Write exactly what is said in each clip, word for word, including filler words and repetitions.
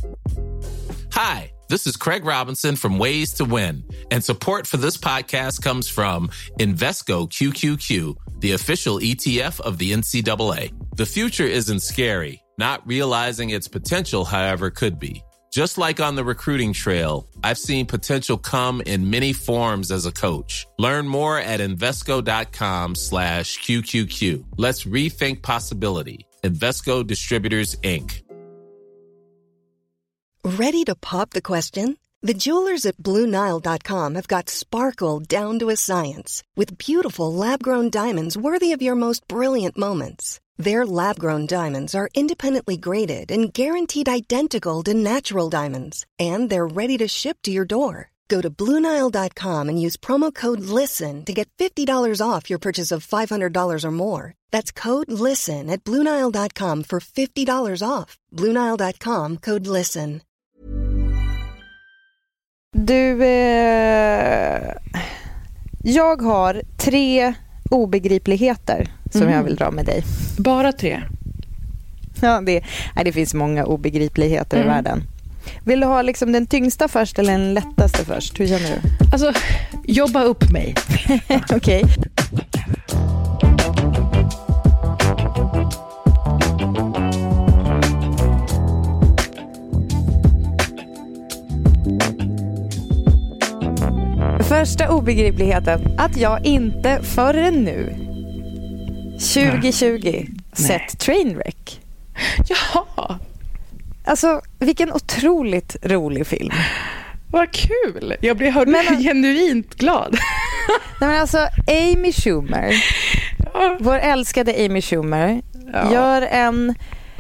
Hi, this is Craig Robinson from Ways to Win, and support for this podcast comes from Invesco Q Q Q, the official E T F of the N C double A. The future isn't scary. Not realizing its potential, however, could be. Just like on the recruiting trail, I've seen potential come in many forms as a coach. Learn more at Invesco.com slash QQQ. Let's rethink possibility. Invesco Distributors, Incorporated. Ready to pop the question? The jewelers at Blue Nile dot com have got sparkle down to a science with beautiful lab-grown diamonds worthy of your most brilliant moments. Their lab-grown diamonds are independently graded and guaranteed identical to natural diamonds, and they're ready to ship to your door. Go to Blue Nile dot com and use promo code LISTEN to get fifty dollars off your purchase of five hundred dollars or more. That's code LISTEN at Blue Nile dot com for fifty dollars off. Blue Nile dot com, code LISTEN. Du, eh, jag har tre obegripligheter som mm. jag vill dra med dig. Bara tre? Ja, det, nej, det finns många obegripligheter mm. i världen. Vill du ha liksom den tyngsta först eller den lättaste först? Hur känner du? Alltså, jobba upp mig. Okej. Okay. Första obegripligheten, att jag inte förrän nu tjugo tjugo Nej. sett Trainwreck. Jaha. Alltså, vilken otroligt rolig film. Vad kul. Jag blir men, genuint glad. Nej, men alltså, Amy Schumer, ja. vår älskade Amy Schumer, ja. gör en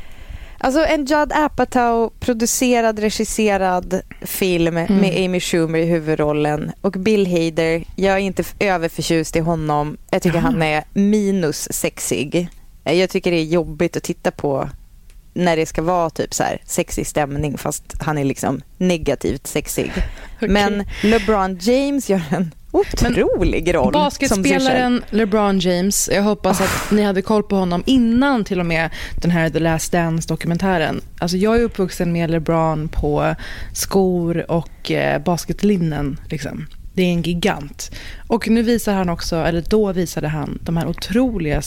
Alltså en Judd Apatow-producerad, regisserad film mm. med Amy Schumer i huvudrollen. Och Bill Hader, jag är inte överförtjust i honom. Jag tycker mm. han är minus sexig. Jag tycker det är jobbigt att titta på när det ska vara typ så här sexig stämning, fast han är liksom negativt sexig. Okay. Men LeBron James gör en otrolig roll. Basketspelaren LeBron James, jag hoppas oh. att ni hade koll på honom innan till och med den här The Last Dance-dokumentären. Alltså jag är uppvuxen med LeBron på skor och eh, basketlinnen liksom. Det är en gigant. Och nu visar han också, eller då visade han de här otroliga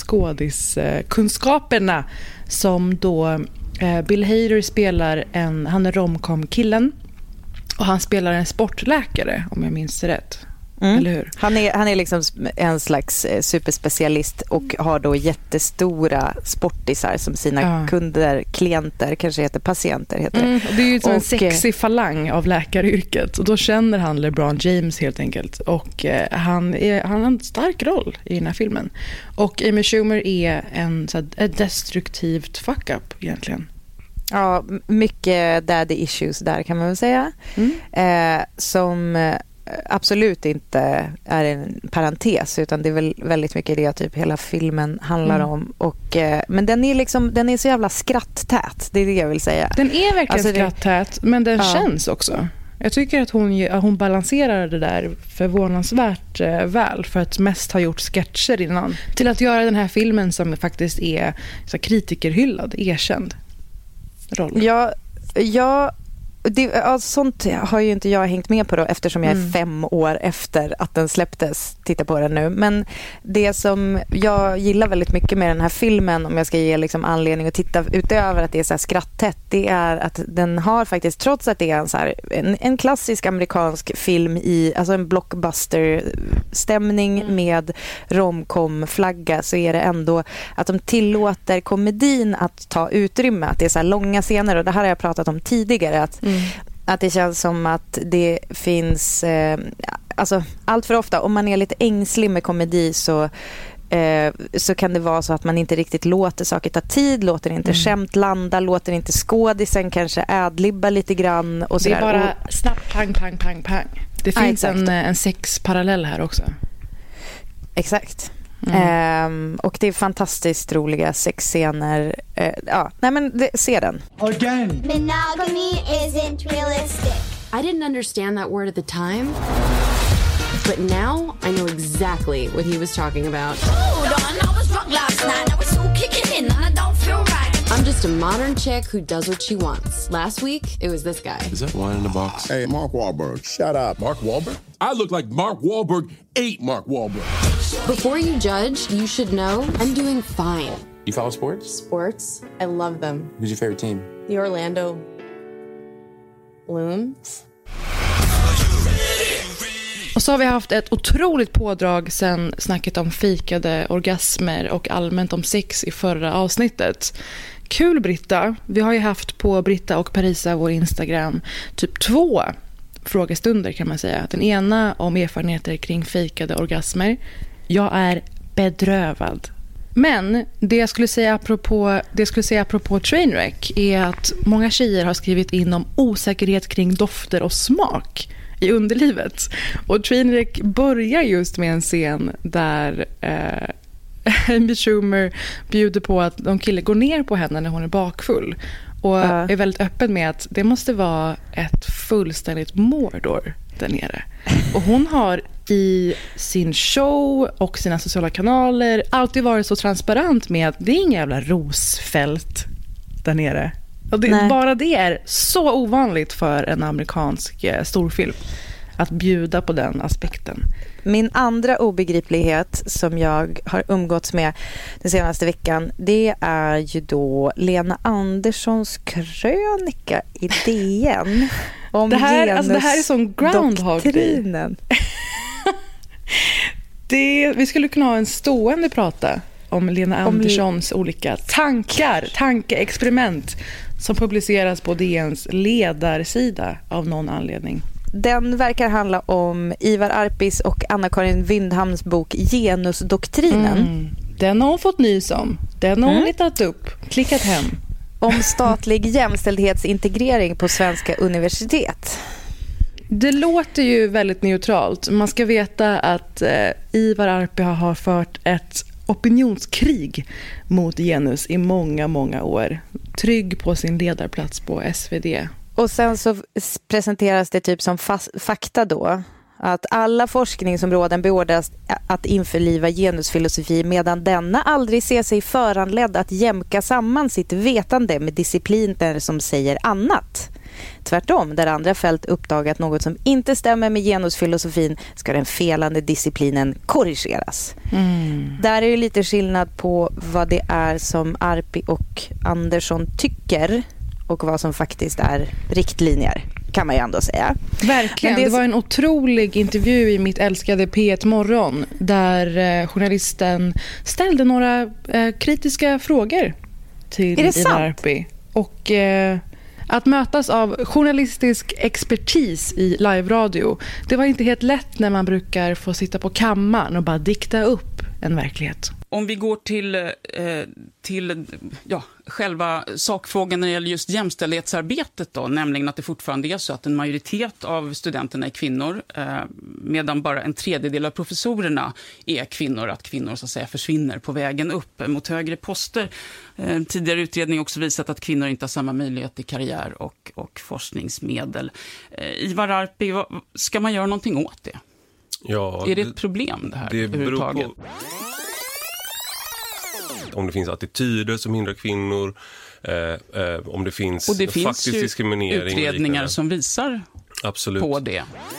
skådiskunskaperna som då eh, Bill Hader spelar en, han är romcom-killen och han spelar en sportläkare om jag minns rätt. Mm. Eller hur? Han är, han är liksom en slags superspecialist och har då jättestora sportisar som sina ja. kunder, klienter, kanske heter patienter heter det. Mm, och det är ju och, en sexig falang av läkaryrket och då känner han LeBron James helt enkelt och eh, han, är, han har en stark roll i den här filmen. Och Amy Schumer är en så här, ett destruktivt fuck-up egentligen. Ja, mycket daddy issues där kan man väl säga. Mm. Eh, som absolut inte är en parentes utan det är väl väldigt mycket det typ hela filmen handlar mm. om och, eh, men den är liksom den är så jävla skratttät, det är det jag vill säga. Den är verkligen alltså skratttät det, men den ja. känns också. Jag tycker att hon, hon balanserar det där förvånansvärt eh, väl för att mest ha gjort sketcher innan till att göra den här filmen som faktiskt är så kritikerhyllad, erkänd roll. Ja, ja Det, alltså, sånt har ju inte jag hängt med på då eftersom jag är mm. fem år efter att den släpptes. Titta på den nu. Men det som jag gillar väldigt mycket med den här filmen, om jag ska ge liksom anledning att titta utöver att det är så här skratttätt, det är att den har faktiskt, trots att det är en, så här, en, en klassisk amerikansk film i, alltså en blockbuster-stämning mm. med romcom-flagga, så är det ändå att de tillåter komedin att ta utrymme, att det är så här långa scener, och det här har jag pratat om tidigare, att mm. att det känns som att det finns eh, alltså allt för ofta om man är lite ängslig med komedi så eh, så kan det vara så att man inte riktigt låter saker ta tid, låter inte mm. skämt landa, låter inte skådisen kanske adlibba lite grann och så det är där. bara och, snabbt pang pang pang pang. Det finns ja, en en sexparallell här också. Exakt. Mm. Um, och det är fantastiskt roliga sexscener. Uh, ja, nej men det, se den. Again. Monogamy isn't realistic. I didn't understand that word at the time. But now I know exactly what he was talking about. Hold on, I was drunk last night. I was so kicking in and I don't feel right. I'm just a modern chick who does what she wants. Last week, it was this guy. Is that one in the box? Hey, Mark Wahlberg, shut up. Mark Wahlberg? I look like Mark Wahlberg ate Mark Wahlberg. Before you judge, you should know I'm doing fine. You follow sports? Sports? I love them. Who's your favorite team? The Orlando Blooms. Och så har vi haft ett otroligt pådrag sen snacket om fikade orgasmer och allmänt om sex i förra avsnittet. Kul, Britta. Vi har ju haft på Britta och Parisa, vår Instagram, typ två frågestunder kan man säga. Den ena om erfarenheter kring fikade orgasmer. Jag är bedrövad. Men det jag skulle säga apropå, det jag skulle säga apropå Trainwreck är att många tjejer har skrivit in om osäkerhet kring dofter och smak i underlivet. Och Trainwreck börjar just med en scen där eh, Amy Schumer bjuder på att de killar går ner på henne när hon är bakfull. Och uh. är väldigt öppen med att det måste vara ett fullständigt mordor där nere. Och hon har i sin show och sina sociala kanaler alltid varit så transparent med att det är inga jävla rosfält där nere. Och det, bara det är så ovanligt för en amerikansk eh, storfilm att bjuda på den aspekten. Min andra obegriplighet som jag har umgåtts med den senaste veckan, det är ju då Lena Anderssons krönika i D N om det här, alltså det här är som Groundhog Day. det, vi skulle kunna ha en stående prata om Lena Anderssons om... olika tankar, tankeexperiment som publiceras på D N:s ledarsida av någon anledning. Den verkar handla om Ivar Arpis och Anna-Karin Wyndhams bok Genusdoktrinen. Mm. Den har hon fått nys om. Den har hon mm. letat upp, klickat hem. Om statlig jämställdhetsintegrering på svenska universitet. Det låter ju väldigt neutralt. Man ska veta att eh, Ivar Arpi har fört ett opinionskrig mot genus i många, många år. Trygg på sin ledarplats på S V D. Och sen så presenteras det typ som fas- fakta då. Att alla forskningsområden beordras att införliva genusfilosofi medan denna aldrig ser sig föranledd att jämka samman sitt vetande med discipliner som säger annat. Tvärtom, där andra fält uppdagat något som inte stämmer med genusfilosofin ska den felande disciplinen korrigeras. Mm. Där är ju lite skillnad på vad det är som Arpi och Andersson tycker och vad som faktiskt är riktlinjer, kan man ju ändå säga. Verkligen, det... det var en otrolig intervju i Mitt älskade P ett Morgon där eh, journalisten ställde några eh, kritiska frågor till Ivar Arpi. Och eh, att mötas av journalistisk expertis i live-radio, det var inte helt lätt när man brukar få sitta på kammaren och bara dikta upp en verklighet. Om vi går till, eh, till ja, själva sakfrågan när det gäller just jämställdhetsarbetet då, nämligen att det fortfarande är så att en majoritet av studenterna är kvinnor eh, medan bara en tredjedel av professorerna är kvinnor, att kvinnor så att säga försvinner på vägen upp mot högre poster. Eh, tidigare utredning också visat att kvinnor inte har samma möjlighet till karriär och, och forskningsmedel. Eh, Ivar Arpi, vad, ska man göra någonting åt det? Ja, är det ett problem det här det överhuvudtaget? På... Om det finns attityder som hindrar kvinnor, eh, eh, om det finns, och det finns faktisk diskriminering. Utredningar som visar Absolut. På det.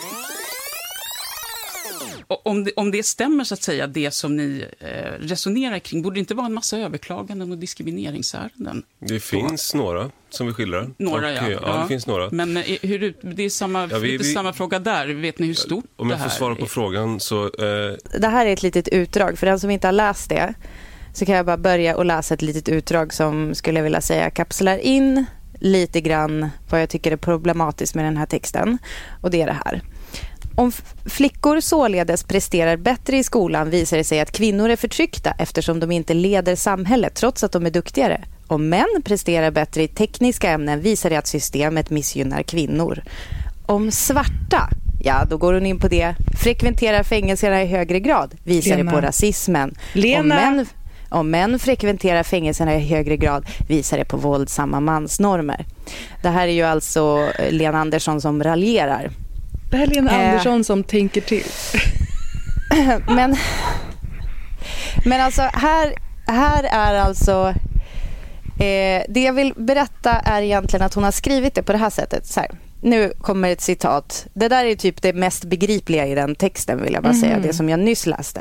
Och om det. Om det stämmer så att säga, det som ni eh, resonerar kring, borde det inte vara en massa överklaganden och diskrimineringsärenden? Det finns på... några som vi skildrar. Några, och, ja. ja. Ja, det finns några. Men hur, det är samma, ja, vi, lite vi, samma fråga där. Vet ni hur stort det här är? Om jag får svara på frågan så... Eh... Det här är ett litet utdrag. För den som inte har läst det så kan jag bara börja och läsa ett litet utdrag som skulle jag vilja säga kapslar in lite grann vad jag tycker är problematiskt med den här texten. Och det är det här. Om flickor således presterar bättre i skolan visar det sig att kvinnor är förtryckta eftersom de inte leder samhället trots att de är duktigare. Om män presterar bättre i tekniska ämnen visar det att systemet missgynnar kvinnor. Om svarta, ja då går hon in på det, frekventerar fängelserna i högre grad visar Lena. Det på rasismen. Lena. Om män, om män frekventerar fängelserna i högre grad visar det på våldsamma mansnormer. Det här är ju alltså Lena Andersson som raljerar. Det här är Lena eh. Andersson som tänker till. men, men alltså här, här är alltså Eh, det jag vill berätta är egentligen att hon har skrivit det på det här sättet. Så här, nu kommer ett citat. Det där är typ det mest begripliga i den texten, vill jag bara mm. säga. Det som jag nyss läste.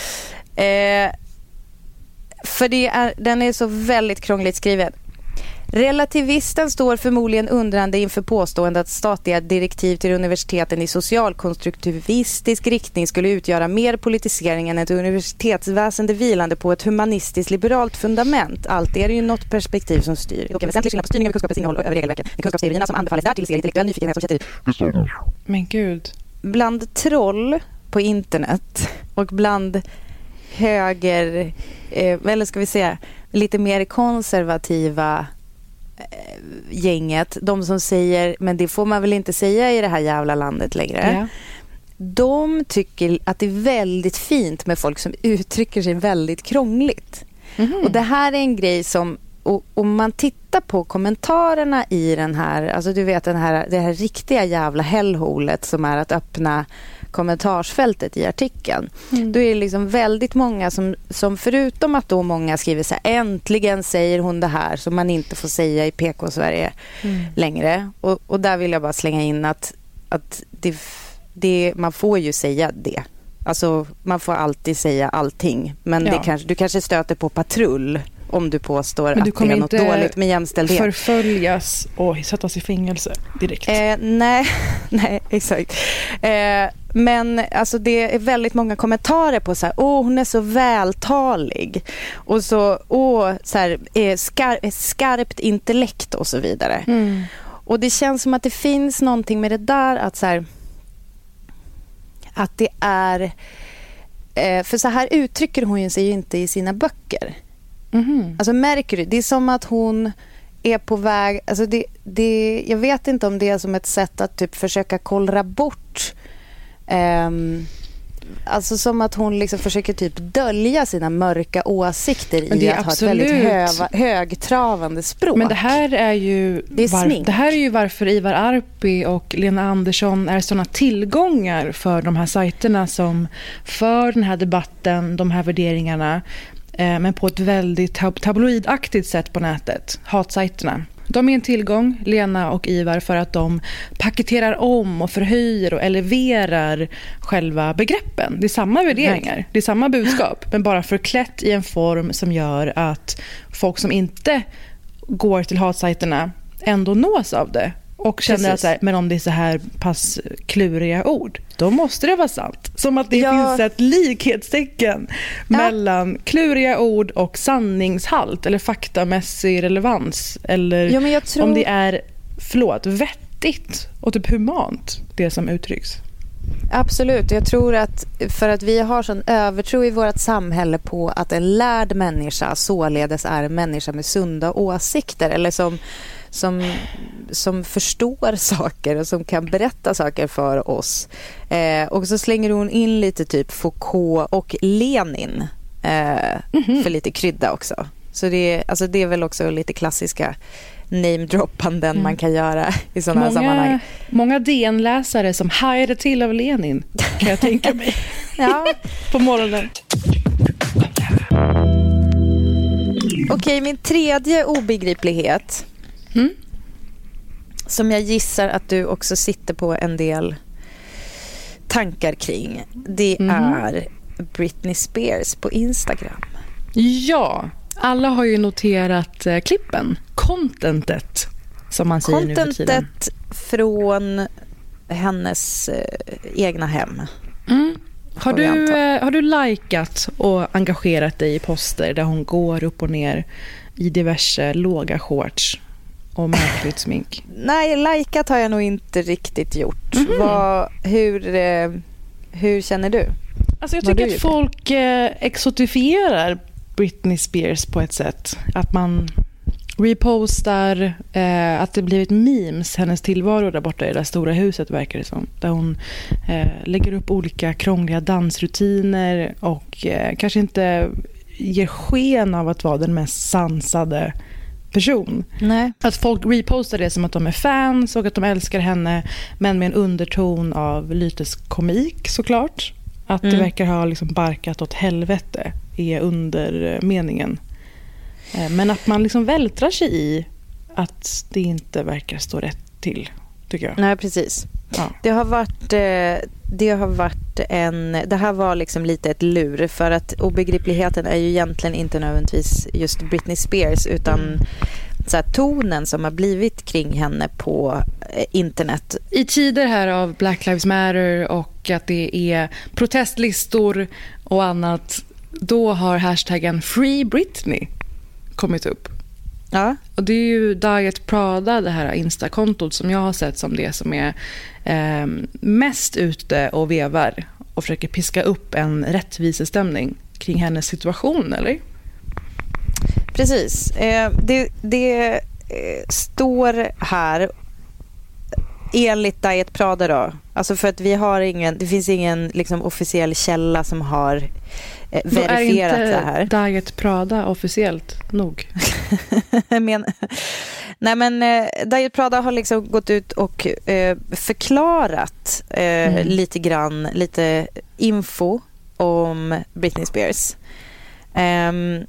Eh, för det är, den är så väldigt krångligt skriven. Relativisten står förmodligen undrande inför påståendet att statliga direktiv till universiteten i socialkonstruktivistisk riktning skulle utgöra mer politisering än ett universitetsväsende vilande på ett humanistiskt liberalt fundament. Allt är det ju något perspektiv som styr. Det är väsentligt skillnad på styrning av kunskapens innehåll och över regelverket. Det kunskapsteorierna som anbefalles därtill ser intellektuell nyfikenhet som sätter. Men gud. Bland troll på internet och bland höger, eh, eller ska vi säga lite mer konservativa gänget, de som säger men det får man väl inte säga i det här jävla landet längre. Ja. De tycker att det är väldigt fint med folk som uttrycker sig väldigt krångligt. Mm-hmm. Och det här är en grej som och, om man tittar på kommentarerna i den här, alltså du vet den här, det här riktiga jävla hällholet som är att öppna kommentarsfältet i artikeln. Mm. Då är det liksom väldigt många som, som förutom att då många skriver så här, äntligen säger hon det här som man inte får säga i P K-Sverige mm. längre. Och, och där vill jag bara slänga in att, att det, det, man får ju säga det. Alltså man får alltid säga allting. Men ja. det kanske, du kanske stöter på patrull om du påstår men du att det är något dåligt med jämställdhet. Förföljas och sättas i fängelse direkt. Eh, nej, nej, exakt. Eh, men alltså det är väldigt många kommentarer på så här, åh hon är så vältalig och så, åh så här, eh, skar, skarpt intellekt och så vidare. Mm. Och det känns som att det finns någonting med det där att så här, att det är eh, för så här uttrycker hon ju sig ju inte i sina böcker. Mm-hmm. Alltså märker du, det är som att hon är på väg, alltså det, det, jag vet inte om det är som ett sätt att typ försöka kollra bort um, alltså som att hon liksom försöker typ dölja sina mörka åsikter i att ha ett väldigt höva, högtravande språk. Men det här är ju det, är var, det här är ju varför Ivar Arpi och Lena Andersson är såna tillgångar för de här sajterna som för den här debatten, de här värderingarna, men på ett väldigt tab- tabloidaktigt sätt på nätet. Hatsajterna. De är en tillgång, Lena och Ivar, för att de paketerar om och förhöjer och eleverar själva begreppen. Det är samma värderingar, Nej. det är samma budskap, men bara förklätt i en form som gör att folk som inte går till hatsajterna ändå nås av det. Och känner Precis. att så här, men om det är så här pass kluriga ord, då måste det vara sant. Som att det ja. finns ett likhetstecken ja. mellan kluriga ord och sanningshalt eller faktamässig relevans. Eller ja, men jag tror... om det är, förlåt, vettigt och typ humant, det som uttrycks. Absolut, jag tror att för att vi har sån övertro i vårt samhälle på att en lärd människa således är en människa med sunda åsikter eller som Som, som förstår saker och som kan berätta saker för oss. Eh, och så slänger hon in lite typ Foucault och Lenin eh, mm-hmm. för lite krydda också. Så det är, alltså det är väl också lite klassiska namedroppanden mm. man kan göra i sådana här sammanhang. Många D N-läsare som hajade till av Lenin, kan jag tänka mig. Ja. På morgonen. Okej, min tredje obegriplighet Mm. som jag gissar att du också sitter på en del tankar kring, det mm. är Britney Spears på Instagram. Ja, alla har ju noterat eh, klippen, contentet som man säger nu för tiden. Contentet från hennes eh, egna hem. Mm. Har du, eh, har du likat och engagerat dig i poster där hon går upp och ner i diverse låga shorts och märkligt smink? Nej, likat har jag nog inte riktigt gjort. Mm-hmm. Vad, hur, eh, hur känner du? Alltså jag tycker att folk eh, exotifierar Britney Spears på ett sätt. Att man repostar, eh, att det blivit memes, hennes tillvaro där borta i det stora huset verkar det som. Där hon eh, lägger upp olika krångliga dansrutiner och eh, kanske inte ger sken av att vara den mest sansade person. Nej. Att folk repostar det som att de är fans och att de älskar henne, men med en underton av lyteskomik såklart. Att mm. det verkar ha liksom barkat åt helvete är under meningen. Men att man liksom vältrar sig i att det inte verkar stå rätt till, tycker jag. Nej, precis. Ja. Det har varit det har varit en det här var liksom lite ett lur, för att obegripligheten är ju egentligen inte nödvändigtvis just Britney Spears, utan mm. så här, tonen som har blivit kring henne på internet. I tider här av Black Lives Matter och att det är protestlistor och annat, då har hashtaggen Free Britney kommit upp. Ja. Och det är ju Diet Prada, det här Insta-kontot som jag har sett som det som är eh, mest ute och vevar och försöker piska upp en rättvisestämning kring hennes situation, eller? Precis. Eh, det det eh, står här enligt Diet Prada då. Alltså för att vi har ingen, det finns ingen liksom officiell källa som har eh, verifierat det här. Är inte Diet Prada officiellt nog? men, nej men eh, Diet Prada har liksom gått ut och eh, förklarat eh, mm. lite grann, lite info om Britney Spears. Um,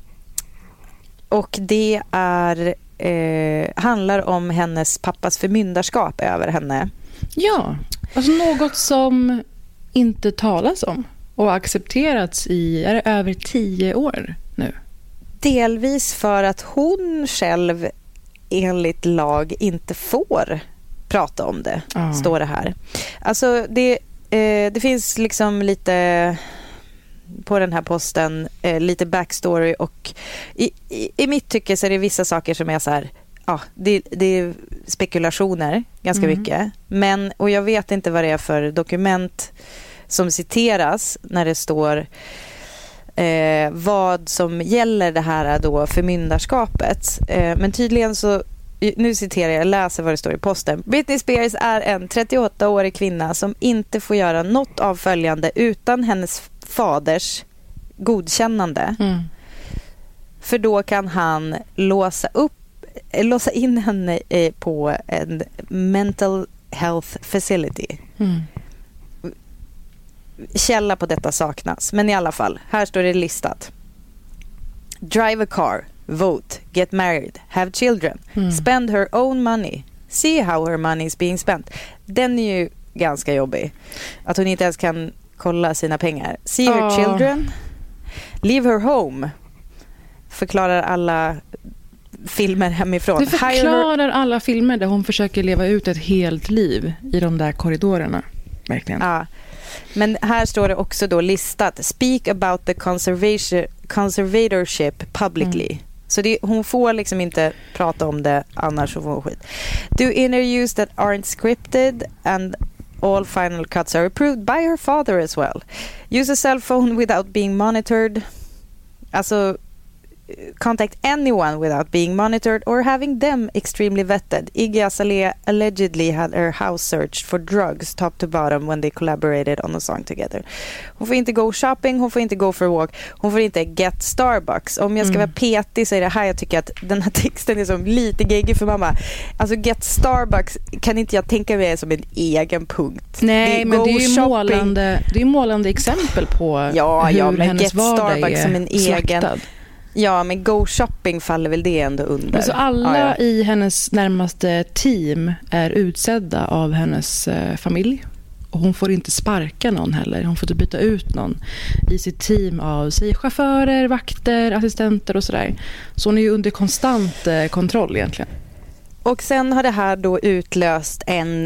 och det är eh, handlar om hennes pappas förmyndarskap över henne. Ja, alltså något som inte talas om och accepterats i är det över tio år nu. Delvis för att hon själv enligt lag inte får prata om det, ah. står det här. Alltså det, eh, det finns liksom lite på den här posten eh, lite backstory, och i, i, i mitt tycke så är det vissa saker som är så här, ja, det, det är spekulationer ganska mm. mycket, men och jag vet inte vad det är för dokument som citeras när det står eh, vad som gäller det här då förmyndarskapet, eh, men tydligen så, nu citerar jag, läser vad det står i posten. Britney Spears är en trettioåttaårig kvinna som inte får göra något av följande utan hennes faders godkännande. Mm. För då kan han låsa upp låsa in henne på en mental health facility. Mm. Källa på detta saknas, men i alla fall, här står det listat. Drive a car, vote, get married, have children, mm. spend her own money, see how her money is being spent. Den är ju ganska jobbig. Att hon inte ens kan kolla sina pengar. See her oh. children, leave her home. Förklarar alla filmer hemifrån. Det förklarar alla filmer där hon försöker leva ut ett helt liv i de där korridorerna. Verkligen. Ja. Men här står det också då listat. Speak about the conservation, conservatorship publicly. Mm. Så det, hon får liksom inte prata om det, annars så får hon skit. Do interviews that aren't scripted and all final cuts are approved by her father as well. Use a cell phone without being monitored. Alltså contact anyone without being monitored or having them extremely vetted. Iggy Azalea allegedly had her house searched for drugs top to bottom when they collaborated on a song together. Hon får inte go shopping, hon får inte go for a walk, hon får inte get Starbucks. Om jag ska mm. vara petig så är det här jag tycker att den här texten är som lite geggig för mamma. Alltså get Starbucks kan inte jag tänka mig som en egen punkt. Nej, det men det är ju målande, det är målande exempel på ja, hur ja, men hennes get vardag Starbucks är som en slaktad. Egen. Ja, men go shopping faller väl det ändå under. Alltså alla ja, ja. i hennes närmaste team är utsedda av hennes eh, familj. Och hon får inte sparka någon heller. Hon får inte byta ut någon i sitt team av sig chaufförer, vakter, assistenter och sådär. Så hon är ju under konstant eh, kontroll egentligen. Och sen har det här då utlöst en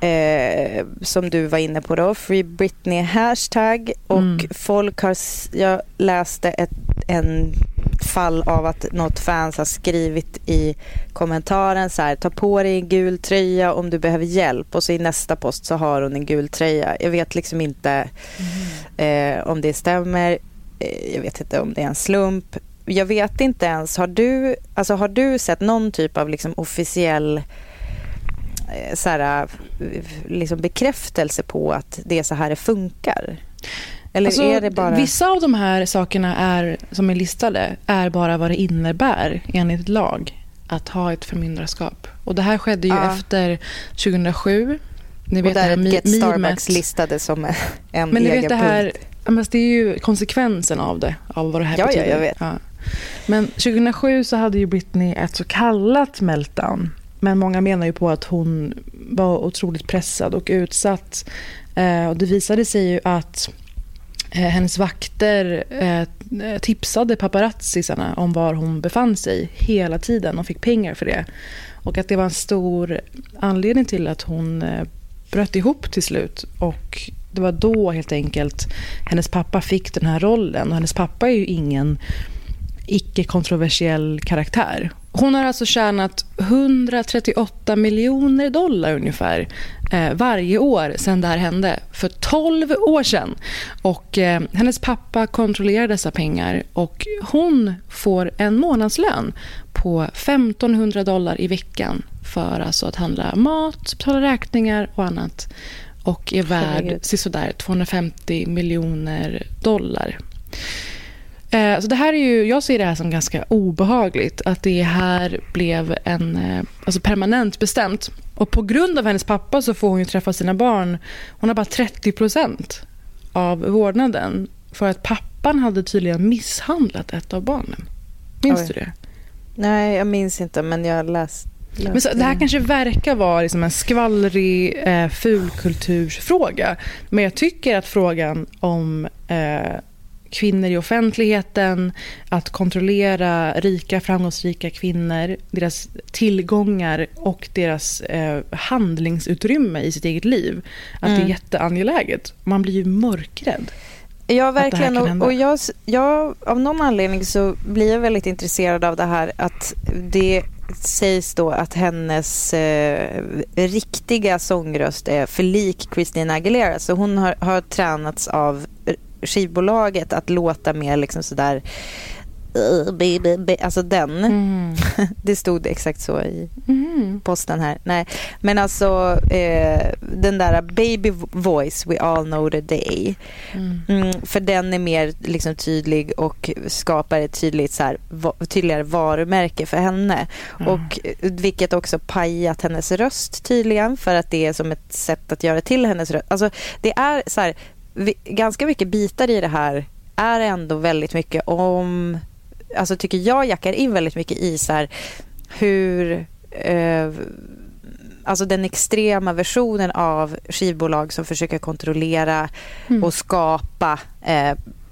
eh, som du var inne på då, Free Britney hashtag, och mm. folk har, jag läste ett, en fall av att något fans har skrivit i kommentaren så här: ta på dig en gul tröja om du behöver hjälp, och så i nästa post så har hon en gul tröja. Jag vet liksom inte mm. eh, om det stämmer, eh, jag vet inte om det är en slump. Jag vet inte ens, har du, alltså har du sett någon typ av liksom officiell eh, så här, liksom bekräftelse på att det är så här det funkar? Eller alltså, är det bara... Vissa av de här sakerna är, som är listade är bara vad det innebär enligt lag att ha ett förmyndarskap. Och det här skedde ju ja. efter tjugohundrasju. Ni vet, och där det Get Starbucks listade som en men egen vet det här, punkt. Men det är ju konsekvensen av det, av vad det här ja, betyder. Ja, jag vet. Ja. Men tjugohundrasju så hade ju Britney ett så kallat meltdown. Men många menar ju på att hon var otroligt pressad och utsatt. Eh, och det visade sig ju att eh, hennes vakter eh, tipsade paparazzisarna om var hon befann sig hela tiden och fick pengar för det. Och att det var en stor anledning till att hon eh, bröt ihop till slut. Och det var då helt enkelt hennes pappa fick den här rollen. Och hennes pappa är ju ingen icke-kontroversiell karaktär. Hon har alltså tjänat hundratrettioåtta miljoner dollar ungefär eh, varje år sedan det här hände. För tolv år sedan. Och eh, hennes pappa kontrollerar dessa pengar. Och hon får en månadslön på femtonhundra dollar i veckan. För alltså att handla mat, betala räkningar och annat. Och är värd sådär tvåhundrafemtio miljoner dollar. Eh, så det här är ju, jag ser det här som ganska obehagligt. Att det här blev en eh, alltså permanent bestämt. Och på grund av hennes pappa så får hon ju träffa sina barn. Hon har bara trettio procent av vårdnaden. För att pappan hade tydligen misshandlat ett av barnen. Minns Oj. du det? Nej, jag minns inte, men jag läste. Men så, det här kanske verkar vara liksom en skvallrig eh, fulkultursfråga. Men jag tycker att frågan om eh, kvinnor i offentligheten, att kontrollera rika, framgångsrika kvinnor, deras tillgångar och deras eh, handlingsutrymme i sitt eget liv, att mm. det är jätteangeläget. Man blir ju mörkrädd. Ja, verkligen. Och, och jag, jag, av någon anledning så blir jag väldigt intresserad av det här att det sägs då att hennes eh, riktiga sångröst är för lik Christina Aguilera. Så hon har, har tränats av skivbolaget att låta mer liksom sådär uh, baby, baby, alltså den. Mm. Det stod exakt så i mm. posten här. Nej, men alltså eh, den där baby voice we all know the day. Mm. Mm, för den är mer liksom tydlig och skapar ett tydligt så här, va, tydligare varumärke för henne. Mm. Och vilket också pajat hennes röst tydligen, för att det är som ett sätt att göra till hennes röst. Alltså det är så här, vi, ganska mycket bitar i det här är ändå väldigt mycket om, alltså tycker jag jackar in väldigt mycket i så här hur eh, alltså den extrema versionen av skivbolag som försöker kontrollera mm. och skapa eh,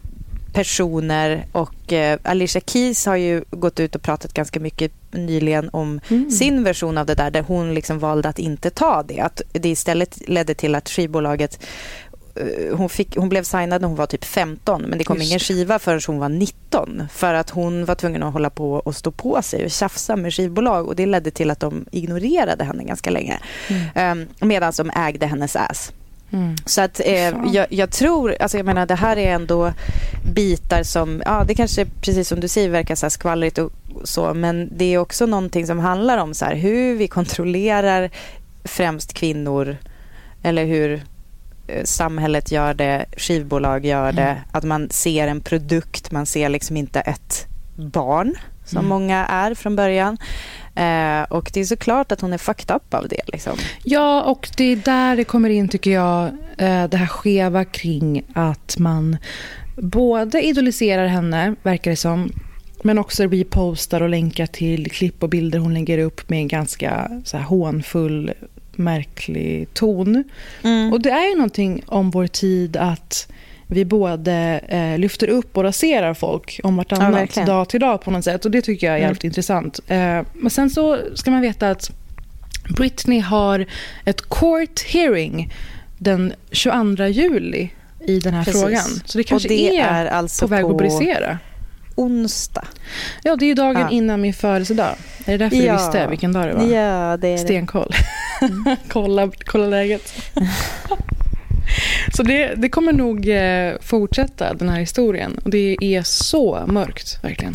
personer, och eh, Alicia Keys har ju gått ut och pratat ganska mycket nyligen om mm. sin version av det där, där hon liksom valde att inte ta det, att det istället ledde till att skivbolaget Hon, fick, hon blev signad när hon var typ femton, men det kom Just. ingen skiva förrän hon var nitton, för att hon var tvungen att hålla på och stå på sig och tjafsa med skivbolag, och det ledde till att de ignorerade henne ganska länge mm. um, medan de ägde hennes ass. Mm. Så att eh, jag, jag tror, alltså jag menar, det här är ändå bitar som, ja, det kanske precis som du säger verkar så här skvallrigt och så, men det är också någonting som handlar om så här, hur vi kontrollerar främst kvinnor, eller hur samhället gör det, skivbolag gör det, mm. att man ser en produkt, man ser liksom inte ett barn som mm. många är från början. Eh, och det är såklart att hon är fucked up av det liksom. Ja, och det är där det kommer in, tycker jag, eh, det här skeva kring att man både idoliserar henne, verkar det som, men också repostar och länkar till klipp och bilder hon lägger upp med en ganska så här hånfull, märklig ton. Mm. Och det är ju någonting om vår tid att vi både eh, lyfter upp och raserar folk om vartannat ja, dag till dag på något sätt. Och det tycker jag är mm. jävligt intressant. Eh, men sen så ska man veta att Britney har ett court hearing den tjugoandra juli i den här Precis. frågan. Så det kanske det är, är alltså på väg på att brisera. Onsdag. Ja, det är ju dagen ja. innan min födelsedag. Är det därför ja. du visste vilken dag det var? Ja, det är det. Stenkoll. Mm. kolla, kolla läget. Så det, det kommer nog eh, fortsätta, den här historien. Och det är så mörkt, verkligen.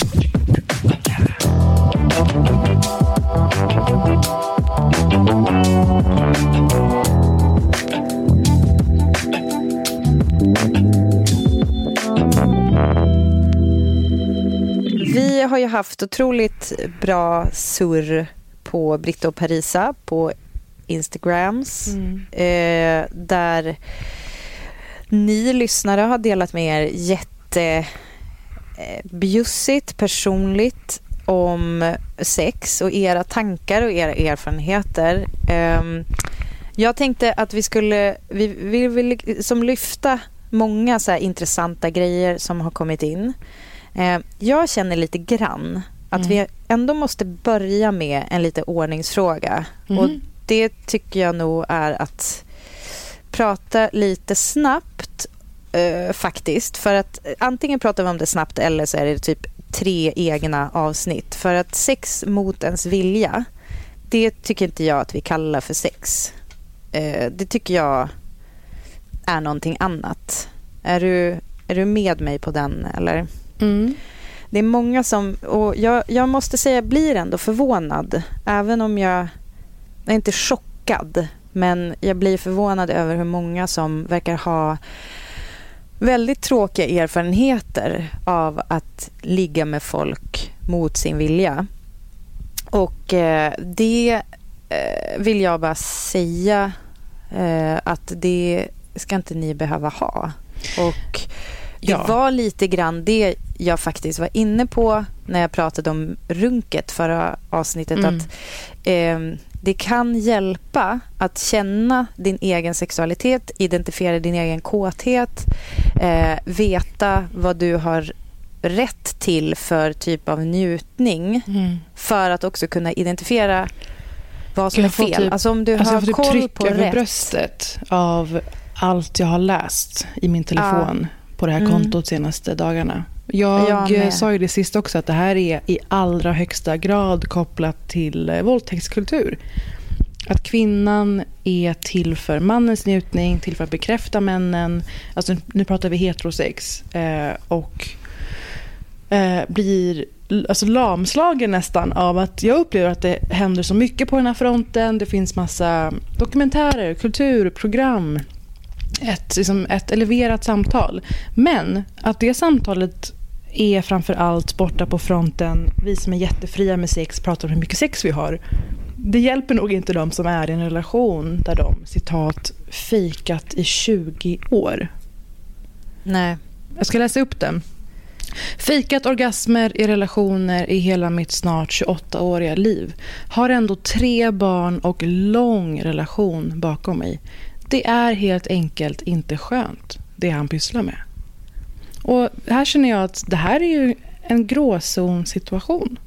Vi har ju haft otroligt bra surr på Britta och Parisa på Instagrams mm. eh, där ni lyssnare har delat med er jätte bjussigt, personligt om sex och era tankar och era erfarenheter. Um, jag tänkte att vi skulle vi, vi vill som lyfta många så här intressanta grejer som har kommit in. Uh, jag känner lite grann att mm. vi ändå måste börja med en lite ordningsfråga. Mm. Och det tycker jag nog är att prata lite snabbt uh, faktiskt. För att antingen pratar vi om det snabbt eller så är det typ tre egna avsnitt. För att sex mot ens vilja, det tycker inte jag att vi kallar för sex. Uh, det tycker jag är någonting annat. Är du, är du med mig på den eller? Mm. Det är många som, och jag, jag måste säga, jag blir ändå förvånad. Även om jag, jag är inte chockad, men jag blir förvånad över hur många som verkar ha väldigt tråkiga erfarenheter av att ligga med folk mot sin vilja. Och eh, det eh, vill jag bara säga eh, att det ska inte ni behöva ha. Och det ja. var lite grann det jag faktiskt var inne på när jag pratade om runket förra avsnittet. Mm. Att eh, det kan hjälpa att känna din egen sexualitet, identifiera din egen kåthet, eh, veta vad du har rätt till för typ av njutning mm. för att också kunna identifiera vad som jag är fel. Typ, alltså om du alltså har jag koll tryck på över rätt. bröstet av allt jag har läst i min telefon ja. på det här kontot mm. senaste dagarna. Jag, jag sa ju det sist också att det här är i allra högsta grad kopplat till eh, våldtäktskultur. Att kvinnan är till för mannens njutning, till för att bekräfta männen. Alltså nu pratar vi heterosex eh, och eh, blir alltså lamslagen nästan av att jag upplever att det händer så mycket på den här fronten. Det finns massa dokumentärer, kultur, program, ett, liksom ett eleverat samtal. Men att det samtalet är framför allt borta på fronten. Vi som är jättefria med sex pratar om hur mycket sex vi har. Det hjälper nog inte de som är i en relation där de, citat, fikat i tjugo år. Nej. Jag ska läsa upp den. Fikat orgasmer i relationer i hela mitt snart tjugoåttaåriga liv. Har ändå tre barn och lång relation bakom mig. Det är helt enkelt inte skönt, det han pysslar med. Och här känner jag att det här är ju en gråzon-situation.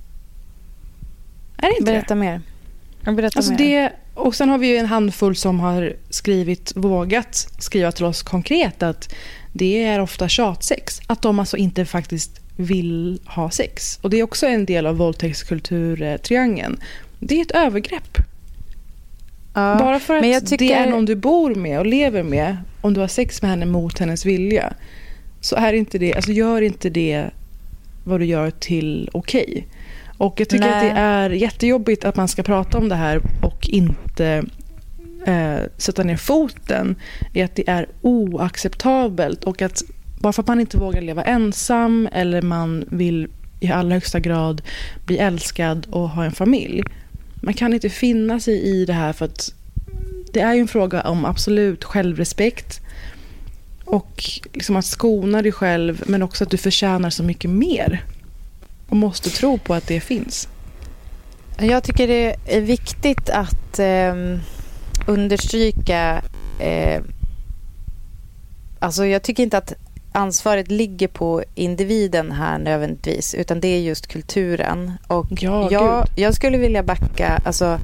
Är det inte Berätta det? mer. Berätta alltså mer. Det, och sen har vi ju en handfull som har skrivit, vågat skriva till oss konkret att det är ofta tjatsex. Att de alltså inte faktiskt vill ha sex. Och det är också en del av våldtäktskulturtriangeln. Det är ett övergrepp. Ja, bara för att men jag tycker... det är någon du bor med och lever med, om du har sex med henne mot hennes vilja, så är inte det, alltså gör inte det vad du gör till okej. Okay. Och jag tycker Nej. att det är jättejobbigt att man ska prata om det här och inte eh, sätta ner foten i att det är oacceptabelt, och att bara för att man inte vågar leva ensam eller man vill i allra högsta grad bli älskad och ha en familj, man kan inte finna sig i det här, för att det är ju en fråga om absolut självrespekt och liksom att skona dig själv, men också att du förtjänar så mycket mer och måste tro på att det finns. Jag tycker det är viktigt att eh, understryka eh, alltså jag tycker inte att ansvaret ligger på individen här nödvändigtvis, utan det är just kulturen. Och ja, jag, jag skulle vilja backa, alltså,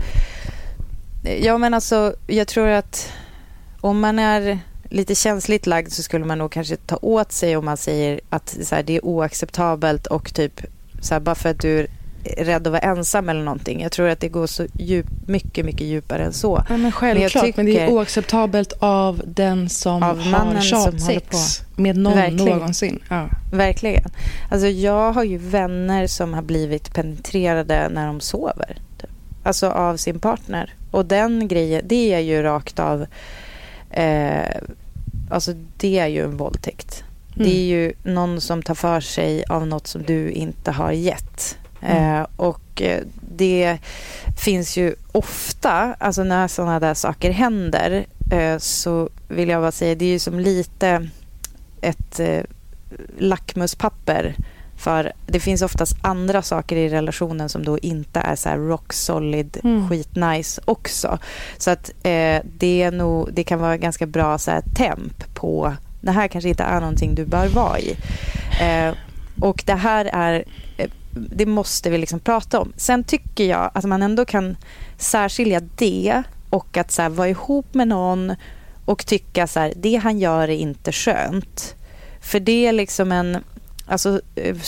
ja, men alltså, jag tror att om man är lite känsligt lagd så skulle man nog kanske ta åt sig om man säger att så här, det är oacceptabelt och typ så här, bara för att du är rädd att vara ensam eller någonting. Jag tror att det går så djup, mycket, mycket djupare än så. Ja, men självklart, men, tycker, men det är oacceptabelt av den som av har tjatsex med någon verkligen. någonsin. Ja. Verkligen. Alltså jag har ju vänner som har blivit penetrerade när de sover. Typ. Alltså av sin partner. Och den grejen, det är ju rakt av eh, alltså det är ju en våldtäkt. Mm. Det är ju någon som tar för sig av något som du inte har gett. Mm. Eh, och det finns ju ofta, alltså när sådana där saker händer, eh, så vill jag bara säga, det är ju som lite ett, eh, lackmuspapper. För det finns oftast andra saker i relationen som då inte är så här rock solid, mm. skitnice också. Så att eh, det är nog, det kan vara ganska bra så här temp på, det här kanske inte är någonting du bör vara i. Eh, och det här är, eh, det måste vi liksom prata om. Sen tycker jag att man ändå kan särskilja det och att så här, vara ihop med någon och tycka så här, det han gör är inte skönt. För det är liksom en, alltså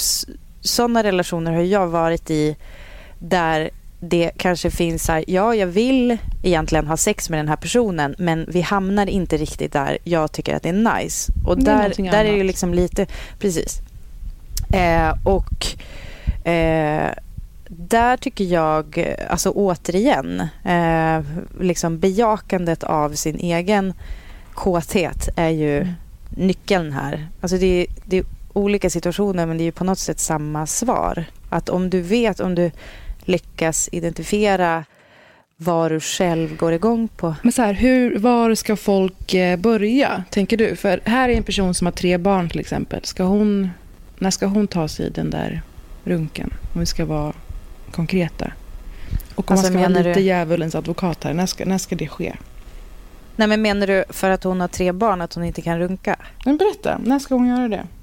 sådana relationer har jag varit i där det kanske finns så här, ja, jag vill egentligen ha sex med den här personen, men vi hamnar inte riktigt där jag tycker att det är nice. Och det där, är där är det liksom lite, precis. Eh, och eh, där tycker jag, alltså återigen, eh, liksom bejakandet av sin egen kåthet är ju mm. nyckeln här. Alltså det, det är olika situationer, men det är ju på något sätt samma svar. Att om du vet, om du lyckas identifiera vad du själv går igång på. Men så här, hur, var ska folk börja, tänker du? För här är en person som har tre barn till exempel. Ska hon, när ska hon ta sig den där runken? Om vi ska vara konkreta. Och om alltså, man ska vara lite du... djävulens advokat här, när ska, när ska det ske? Nej, men menar du för att hon har tre barn att hon inte kan runka? Men berätta, när ska hon göra det?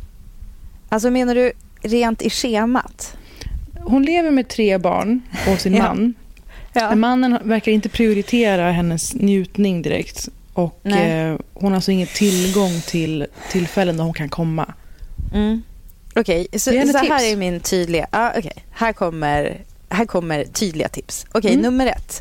Alltså menar du rent i schemat? Hon lever med tre barn och sin ja. man. Ja. Mannen verkar inte prioritera hennes njutning direkt. Och eh, hon har alltså ingen tillgång till tillfällen där hon kan komma. Mm. Okej, okay. så, så här är min tydliga... Ah, okay. här, kommer, här kommer tydliga tips. Okej, okay, mm. nummer ett.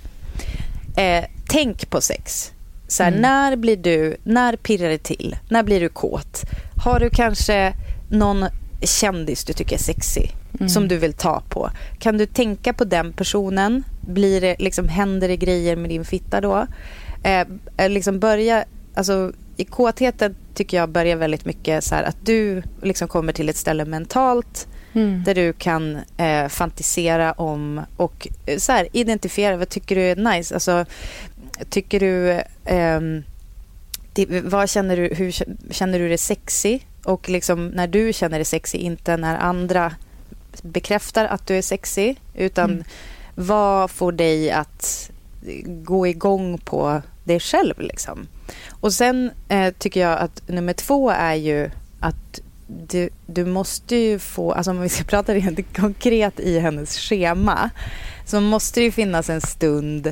Eh, tänk på sex. Så här, mm. när blir du... När pirrar det till? När blir du kåt? Har du kanske någon kändis du tycker är sexy mm. som du vill ta på? Kan du tänka på den personen? Blir det liksom, händer det grejer med din fitta då? Eh, liksom börja, alltså i kåtheten tycker jag börjar väldigt mycket så här att du liksom kommer till ett ställe mentalt mm. där du kan eh, fantisera om och så här, identifiera vad tycker du är nice, alltså tycker du eh, det, vad känner du, hur känner du det sexy? Och liksom när du känner dig sexy, inte när andra bekräftar att du är sexy, utan mm. vad får dig att gå igång på dig själv liksom. Och sen eh, tycker jag att nummer två är ju att du, du måste ju få, alltså om vi ska prata rent konkret i hennes schema, så måste det ju finnas en stund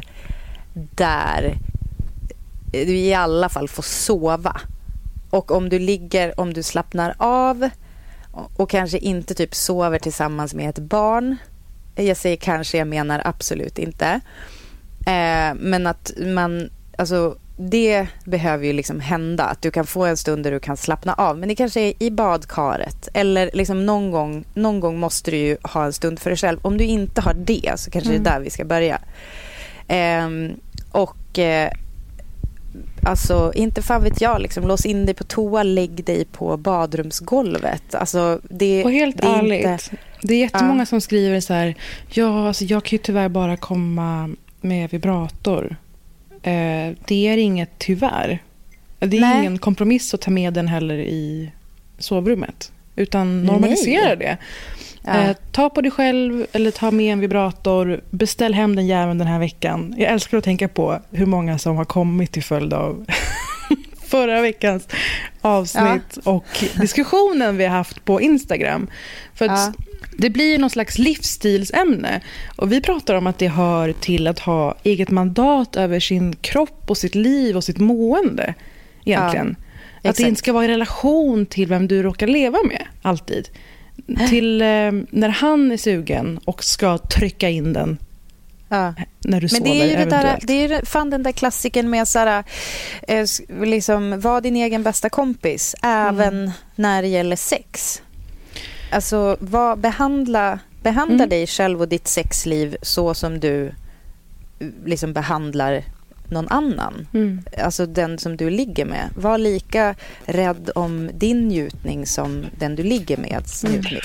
där du i alla fall får sova. Och om du ligger, om du slappnar av och kanske inte typ sover tillsammans med ett barn. Jag säger kanske, jag menar absolut inte. Eh, men att man, alltså det behöver ju liksom hända. Att du kan få en stund där du kan slappna av. Men det kanske är i badkaret. Eller liksom någon gång, någon gång måste du ju ha en stund för dig själv. Om du inte har det så kanske mm. det är där vi ska börja. Eh, och... Eh, Alltså, inte fan vet jag, liksom, lås in dig på toa, lägg dig på badrumsgolvet. Alltså, det, och helt det är ärligt, inte... det är jättemånga ja. som skriver så här, ja, alltså, jag kan ju tyvärr bara komma med vibrator. Eh, det är inget tyvärr. Det är Nej. ingen kompromiss att ta med den heller i sovrummet. Utan normalisera Nej. det. Ja. Eh, ta på dig själv eller ta med en vibrator. Beställ hem den jäveln den här veckan. Jag älskar att tänka på hur många som har kommit till följd av förra veckans avsnitt ja. och diskussionen vi har haft på Instagram. För att ja. det blir någon slags livsstilsämne. Och vi pratar om att det hör till att ha eget mandat över sin kropp och sitt liv och sitt mående egentligen. Ja. Att det inte ska vara i relation till vem du råkar leva med alltid. Till eh, när han är sugen och ska trycka in den ja. när du sover. Men det är ju det där, det är ju fan den där klassiken med såhär, eh, liksom, var din egen bästa kompis även mm. när det gäller sex. Alltså vad, behandla, behandla mm. dig själv och ditt sexliv så som du liksom behandlar någon annan. Mm. Alltså den som du ligger med. Var lika rädd om din njutning som den du ligger med njutning.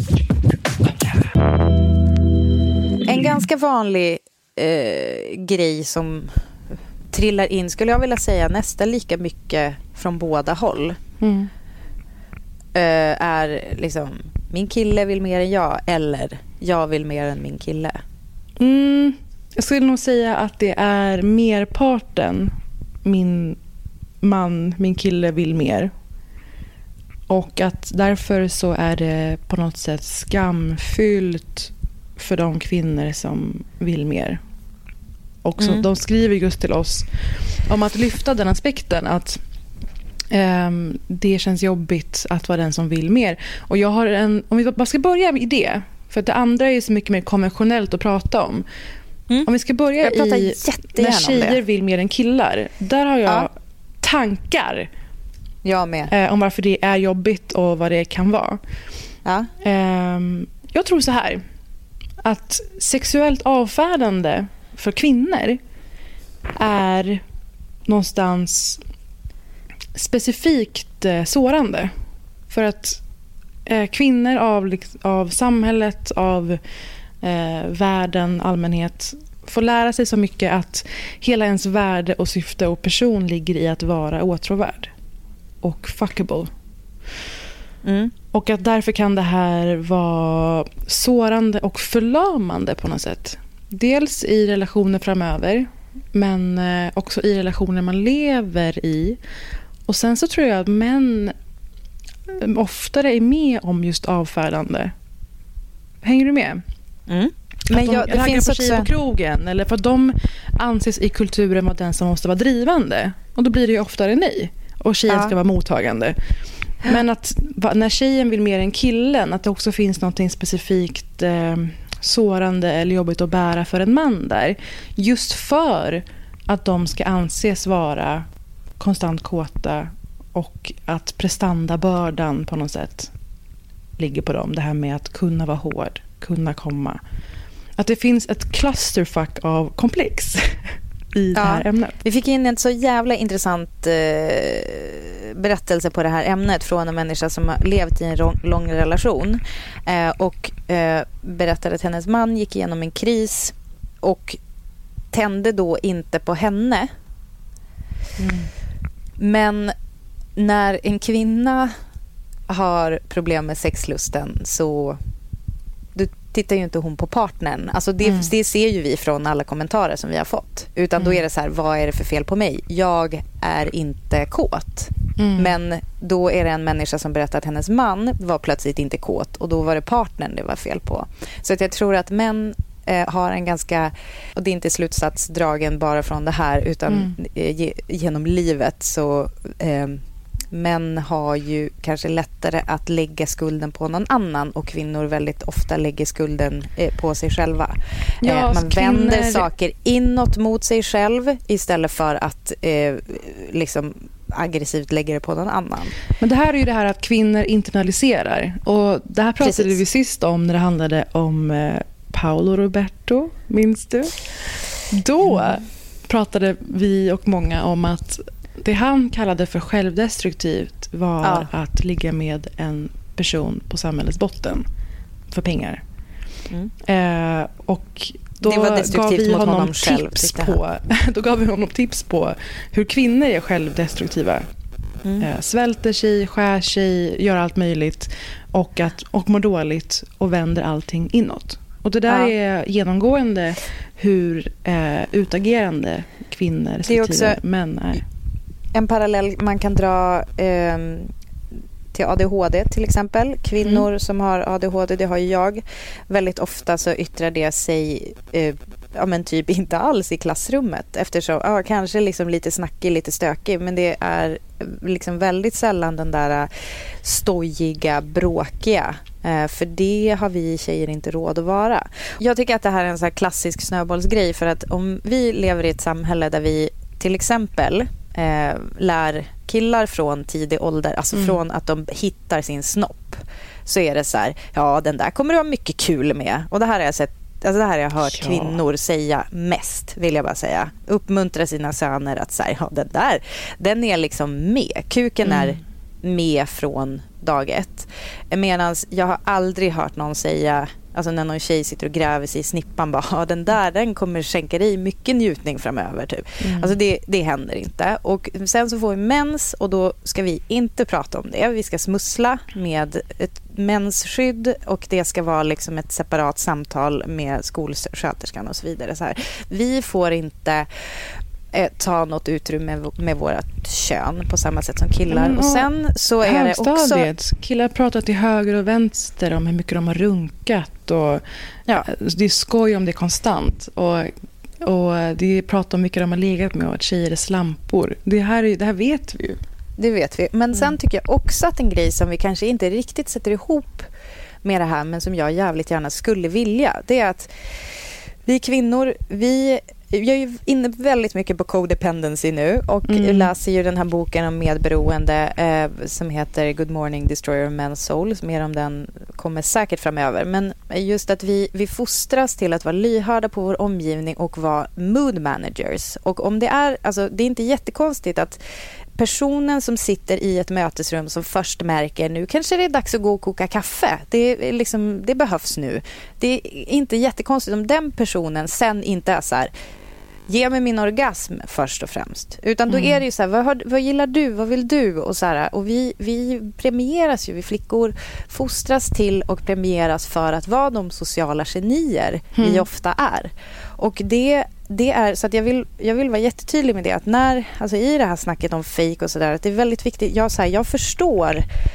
Mm. En ganska vanlig eh, grej som trillar in, skulle jag vilja säga, nästan lika mycket från båda håll. Mm. eh, är liksom min kille vill mer än jag, eller jag vill mer än min kille? Mm, jag skulle nog säga att det är merparten. Min man, min kille vill mer. Och att därför så är det på något sätt skamfyllt för de kvinnor som vill mer. Och så, mm. de skriver just till oss om att lyfta den aspekten att um, det känns jobbigt att vara den som vill mer. Och jag har en, om vi bara ska börja med det, för att det andra är så mycket mer konventionellt att prata om. Mm. Om vi ska börja i när tjejer vill mer än killar, där har jag ja. tankar jag med. Eh, om varför det är jobbigt och vad det kan vara. Ja. Eh, jag tror så här, att sexuellt avfärdande för kvinnor är någonstans specifikt eh, sårande. För att eh, kvinnor av, av samhället, av eh, världen, allmänhet får lära sig så mycket att hela ens värde och syfte och person ligger i att vara åtråvärd och fuckable. Mm. Och att därför kan det här vara sårande och förlamande på något sätt. Dels i relationer framöver, men också i relationer man lever i. Och sen så tror jag att män oftare är med om just avfärdande. Hänger du med? Mm. Men de jag, det finns på också på krogen, eller för att de anses i kulturen vara den som måste vara drivande. Och då blir det ju oftare nej. Och tjejen ja. ska vara mottagande. Men att när tjejen vill mer än killen, att det också finns något specifikt eh, sårande eller jobbigt att bära för en man där. Just för att de ska anses vara konstant kåta och att prestandabördan på något sätt ligger på dem. Det här med att kunna vara hård, kunna komma. Att det finns ett clusterfuck av komplex i ja, det här ämnet. Vi fick in en så jävla intressant eh, berättelse på det här ämnet från en människa som har levt i en lång, lång relation eh, och eh, berättade att hennes man gick igenom en kris och tände då inte på henne. Mm. Men när en kvinna har problem med sexlusten så tittar ju inte hon på partnern. Alltså det, mm. det ser ju vi från alla kommentarer som vi har fått. Utan mm. då är det så här, vad är det för fel på mig? Jag är inte kåt. Mm. Men då är det en människa som berättar att hennes man var plötsligt inte kåt. Och då var det partnern det var fel på. Så att jag tror att män eh, har en ganska, och det är inte slutsatsdragen bara från det här, utan mm. eh, genom livet så eh, män har ju kanske lättare att lägga skulden på någon annan och kvinnor väldigt ofta lägger skulden eh, på sig själva. Ja, eh, man kvinnor... vänder saker inåt mot sig själv istället för att eh, liksom aggressivt lägga det på någon annan. Men det här är ju det här att kvinnor internaliserar. Och det här pratade Precis. vi sist om när det handlade om eh, Paolo Roberto, minns du? Då mm. pratade vi och många om att det han kallade för självdestruktivt var ja. att ligga med en person på samhällets botten för pengar. Mm. Eh, och då det var gav vi honom, honom tips själv, på då gav vi honom tips på hur kvinnor är självdestruktiva. Mm. Eh, svälter sig, skär sig, gör allt möjligt och, att, och mår dåligt och vänder allting inåt. Och det där ja. är genomgående hur eh, utagerande kvinnor respektive män är. En parallell man kan dra eh, till A D H D till exempel. Kvinnor mm. som har A D H D, det har ju jag. Väldigt ofta så yttrar det sig eh, ja, men typ inte alls i klassrummet. Eftersom, ja, kanske liksom lite snackig, lite stökig. Men det är liksom väldigt sällan den där stojiga, bråkiga. Eh, för det har vi tjejer inte råd att vara. Jag tycker att det här är en så här klassisk snöbollsgrej. För att om vi lever i ett samhälle där vi till exempel Eh, lär killar från tidig ålder, alltså mm. från att de hittar sin snopp, så är det så här, ja den där kommer du ha mycket kul med. Och det här har jag sett, alltså det här har jag hört ja. kvinnor säga mest, vill jag bara säga. Uppmuntra sina söner att säga, ja den där, den är liksom med. Kuken mm. är med från dag ett. Medan jag har aldrig hört någon säga Alltså när någon tjej sitter och gräver sig i snippan, bara, ja, den där, den kommer skänka dig mycket njutning framöver typ. Mm. Alltså det, det händer inte. Och sen så får vi mens och då ska vi inte prata om det. Vi ska smussla med ett mensskydd och det ska vara liksom ett separat samtal med skolsköterskan och så vidare. Så här. Vi får inte ta något utrymme med, med vårt kön på samma sätt som killar. Mm, och, och sen så är det också... Killar pratar till höger och vänster om hur mycket de har runkat. Och ja. Det är skoj om det är konstant. Och, och det pratar om hur mycket de har legat med och att tjejer är slampor. Det här, det här vet vi ju. Det vet vi. Men sen tycker jag också att en grej som vi kanske inte riktigt sätter ihop med det här, men som jag jävligt gärna skulle vilja, det är att vi kvinnor, vi... Jag är ju inne väldigt mycket på codependency nu och mm. läser ju den här boken om medberoende eh, som heter Good Morning Destroyer of Men's Souls. Mer om den kommer säkert framöver. Men just att vi, vi fostras till att vara lyhörda på vår omgivning och vara mood managers. Och om det är, alltså det är inte jättekonstigt att personen som sitter i ett mötesrum som först märker nu kanske det är dags att gå och koka kaffe. Det, är liksom, det behövs nu. Det är inte jättekonstigt om den personen sen inte är så här, ge mig min orgasm först och främst. Utan då mm. är det ju så här, vad, har, vad gillar du? Vad vill du? Och, så här, och vi, vi premieras ju, vi flickor fostras till och premieras för att vara de sociala genier mm. vi ofta är. Och det, det är, så att jag vill, jag vill vara jättetydlig med det, att när, alltså i det här snacket om fake och sådär, att det är väldigt viktigt, jag, så här, jag förstår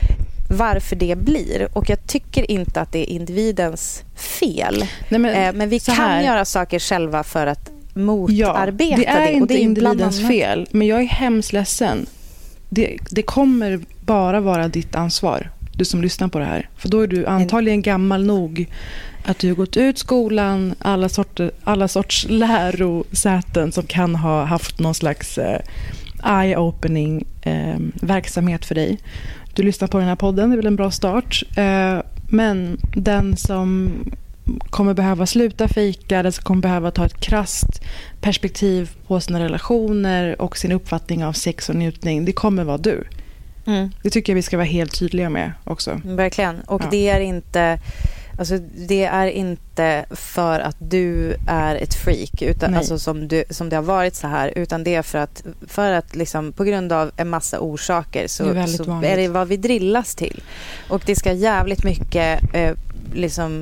varför det blir. Och jag tycker inte att det är individens fel. Nej, men, eh, men vi kan göra saker själva för att motarbeta ja, det. Är det. Inte och det är inte individens annat fel. Men jag är hemskt ledsen. Det, det kommer bara vara ditt ansvar. Du som lyssnar på det här. För då är du antagligen gammal nog att du har gått ut skolan, alla, sorter, alla sorts lärosäten som kan ha haft någon slags eh, eye-opening eh, verksamhet för dig. Du lyssnar på den här podden, det är väl en bra start. Eh, men den som kommer behöva sluta fejka, den som kommer behöva ta ett krasst perspektiv på sina relationer och sin uppfattning av sex och njutning, det kommer vara du. Mm. Det tycker jag vi ska vara helt tydliga med också. Verkligen. Och ja. det är inte alltså det är inte för att du är ett freak utan alltså som du som det har varit så här, utan det är för att för att liksom på grund av en massa orsaker så, är, så är det vad vi drillas till. Och det ska jävligt mycket eh, liksom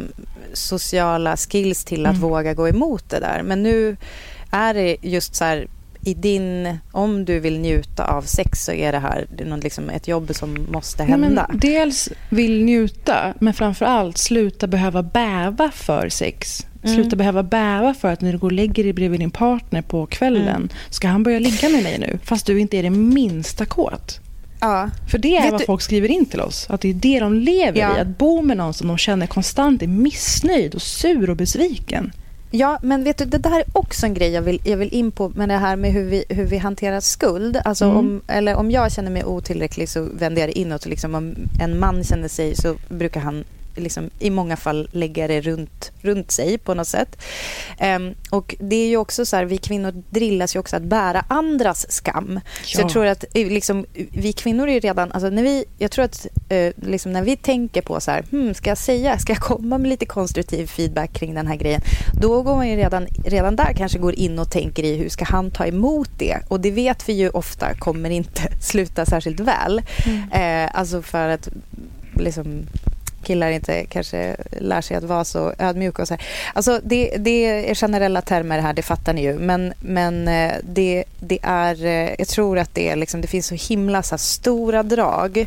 sociala skills till att mm. våga gå emot det där. Men nu är det just så här, i din, om du vill njuta av sex så är det här det är något, liksom ett jobb som måste hända. Men dels vill njuta, men framförallt sluta behöva bäva för sex. Mm. Sluta behöva bäva för att när du går och lägger dig bredvid din partner på kvällen mm. ska han börja ligga med mig nu fast du inte är det minsta kåt. Ja. För det är Vet vad du... folk skriver in till oss. Att det är det de lever ja. i. Att bo med någon som de känner konstant är missnöjd och sur och besviken. Ja, men vet du, det där är också en grej jag vill, jag vill in på med det här med hur vi, hur vi hanterar skuld. Alltså mm. om, eller om jag känner mig otillräcklig så vänder jag det inåt. Liksom om en man känner sig så brukar han liksom, i många fall lägga det runt, runt sig på något sätt. Um, och det är ju också så här, vi kvinnor drillas ju också att bära andras skam. Ja. Så jag tror att liksom, vi kvinnor är redan, alltså när vi, jag tror att uh, liksom när vi tänker på så här, hmm, ska jag säga, ska jag komma med lite konstruktiv feedback kring den här grejen, då går man ju redan, redan där kanske går in och tänker i hur ska han ta emot det, och det vet vi ju ofta kommer inte sluta särskilt väl. Mm. Uh, alltså för att liksom killar inte kanske lär sig att vara så ödmjuka och så här. Alltså det, det är generella termer här, det fattar ni ju. Men, men det, det är, jag tror att det är liksom, det finns så himla så här stora drag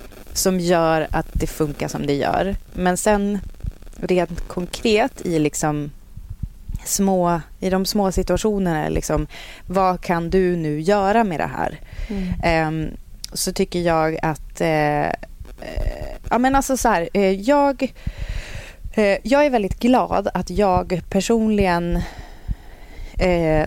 som gör att det funkar som det gör. Men sen rent konkret i liksom små, i de små situationerna liksom, vad kan du nu göra med det här? Mm. Um, så tycker jag att uh, ja, men alltså så här, jag, jag är väldigt glad att jag personligen eh,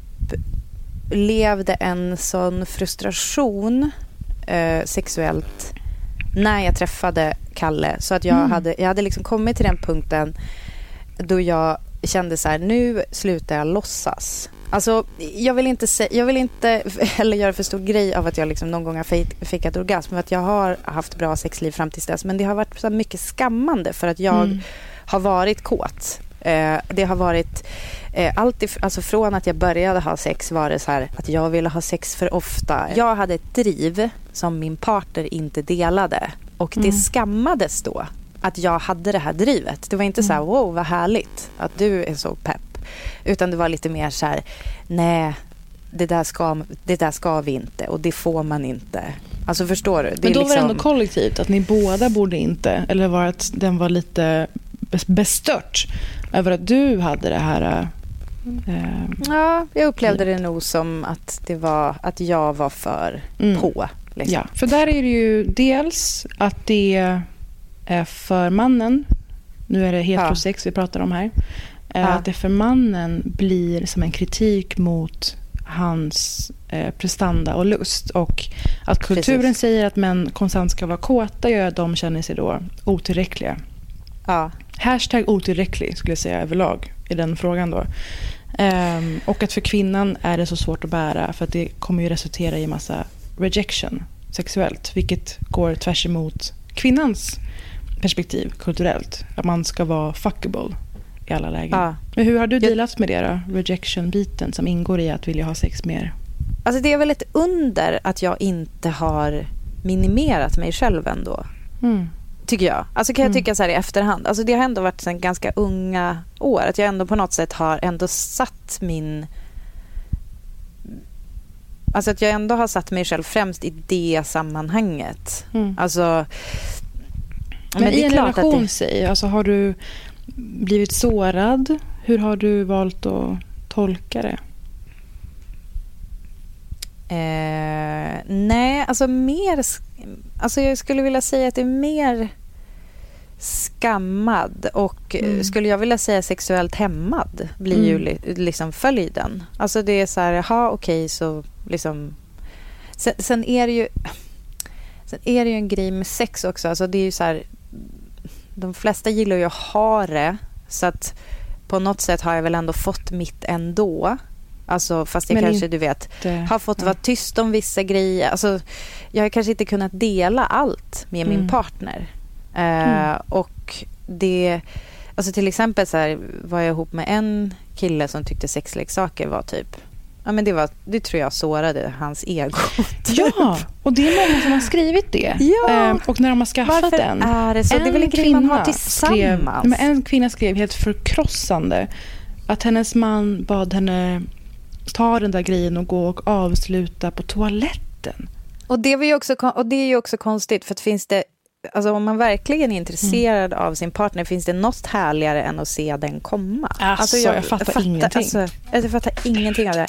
upplevde en sån frustration eh, sexuellt när jag träffade Kalle, så att jag mm. hade, jag hade liksom kommit till den punkten då jag kände så här, nu slutar jag låtsas. Alltså, jag vill inte se, jag vill inte heller göra för stor grej av att jag liksom någon gång har fikat orgasm, för att jag har haft bra sexliv fram tills dess, men det har varit så mycket skammande för att jag mm. har varit kåt. Eh, det har varit eh, allt if- alltså från att jag började ha sex var det så här att jag ville ha sex för ofta. Jag hade ett driv som min partner inte delade och mm. det skammades då att jag hade det här drivet. Det var inte mm. så här, wow vad härligt att du är så pepp, utan det var lite mer så här, nej det där ska, det där ska vi inte och det får man inte. Alltså förstår du? Det Men då är liksom... var det ändå kollektivt att ni båda borde inte, eller var att den var lite bestört över att du hade det här. Eh... Ja, jag upplevde det nog som att det var att jag var för mm. på. Liksom. Ja, för där är det ju dels att det är för mannen, nu är det heterosex ja. vi pratar om här, ja. att det för mannen blir som en kritik mot hans eh, prestanda och lust, och att kulturen Precis. säger att män konstant ska vara kåta gör att de känner sig då otillräckliga. Ja. Hashtag otillräcklig skulle jag säga överlag i den frågan då. Um, och att för kvinnan är det så svårt att bära för att det kommer ju resultera i massa rejection sexuellt, vilket går tvärs emot kvinnans perspektiv kulturellt, att man ska vara fuckable i alla lägen. Ja. Men hur har du dealat med det då? Rejection-biten som ingår i att vilja ha sex mer? Alltså det är väl ett under att jag inte har minimerat mig själv ändå. Mm. Tycker jag. Alltså kan jag tycka så här i efterhand. Alltså det har ändå varit sen ganska unga år. Att jag ändå på något sätt har ändå satt min... Alltså att jag ändå har satt mig själv främst i det sammanhanget. Mm. Alltså... Men, men i en relation, det... säg, alltså har du blivit sårad? Hur har du valt att tolka det? Eh, nej, alltså mer... Alltså jag skulle vilja säga att det är mer skammad och mm. skulle jag vilja säga sexuellt hämmad blir mm. ju li, liksom följden. Alltså det är så här, jaha okej så liksom... Sen, sen är det ju... Sen är det ju en grej med sex också. Alltså det är ju så här... De flesta gillar ju att ha det. Så att på något sätt har jag väl ändå fått mitt ändå. Alltså fast jag Men kanske, inte, du vet, har fått ja. vara tyst om vissa grejer. Alltså jag har kanske inte kunnat dela allt med mm. min partner. Mm. Uh, och det... Alltså till exempel så här, var jag ihop med en kille som tyckte sexleksaker var typ... Ja, men det, var, det tror jag sårade hans ego. Ja, och det är många som har skrivit det. Ja. Ehm, och när de har skaffat Varför den. Är det så? Det är väl en grej man har tillsammans. Skrev, men en kvinna skrev helt förkrossande att hennes man bad henne ta den där grejen och gå och avsluta på toaletten. Och det, var ju också, och det är ju också konstigt, för att finns det... Alltså om man verkligen är intresserad mm. av sin partner, finns det något härligare än att se den komma? Alltså, alltså jag, jag fattar, fattar ingenting. Alltså, jag fattar ingenting av det.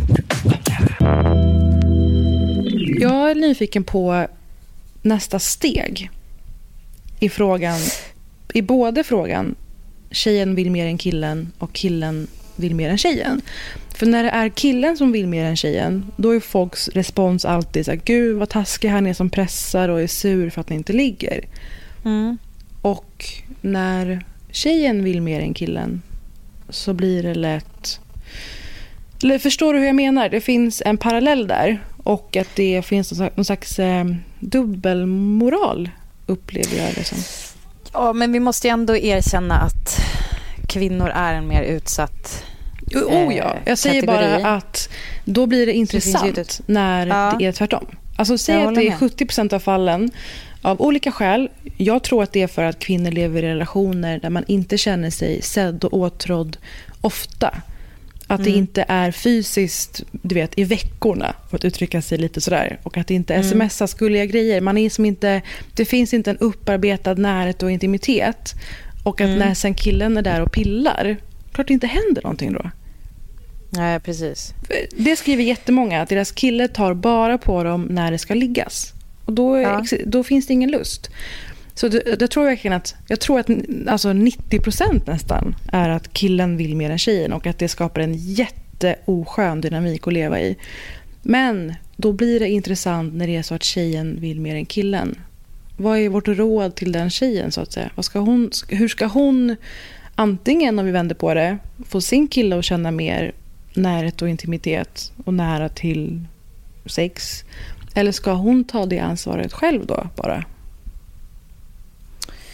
Jag är nyfiken på nästa steg i frågan, i både frågan tjejen vill mer än killen och killen vill mer än tjejen. För när det är killen som vill mer än tjejen, då är folks respons alltid så här, gud vad taskig han är som pressar och är sur för att han inte ligger. Mm. Och när tjejen vill mer än killen så blir det lätt... Eller förstår du hur jag menar? Det finns en parallell där och att det finns någon slags eh, dubbelmoral, upplever jag det som. Ja, men vi måste ju ändå erkänna att kvinnor är en mer utsatt Oh ja, jag säger kategori. Bara att då blir det intressant det när ja. det är tvärtom. Alltså säg att det är sjuttio procent av fallen av olika skäl. Jag tror att det är för att kvinnor lever i relationer där man inte känner sig sedd och åtrådd ofta. Att mm. det inte är fysiskt, du vet, i veckorna, för att uttrycka sig lite sådär. Och att det inte mm. smsar skulliga grejer. Man är som inte, det finns inte en upparbetad närhet och intimitet. Och att mm. när sen killen är där och pillar, klart det inte händer någonting då. Nej, precis. Det skriver jättemånga, att deras kille tar bara på dem när det ska liggas. Och då, ja. då finns det ingen lust. Så det, det tror jag verkligen att, jag tror att alltså nittio procent nästan är att killen vill mer än tjejen och att det skapar en jätteoskön dynamik att leva i. Men då blir det intressant när det är så att tjejen vill mer än killen. Vad är vårt råd till den tjejen så att säga? Vad ska hon, hur ska hon antingen, om vi vänder på det, få sin kille att känna mer närhet och intimitet och nära till sex? Eller ska hon ta det ansvaret själv då bara?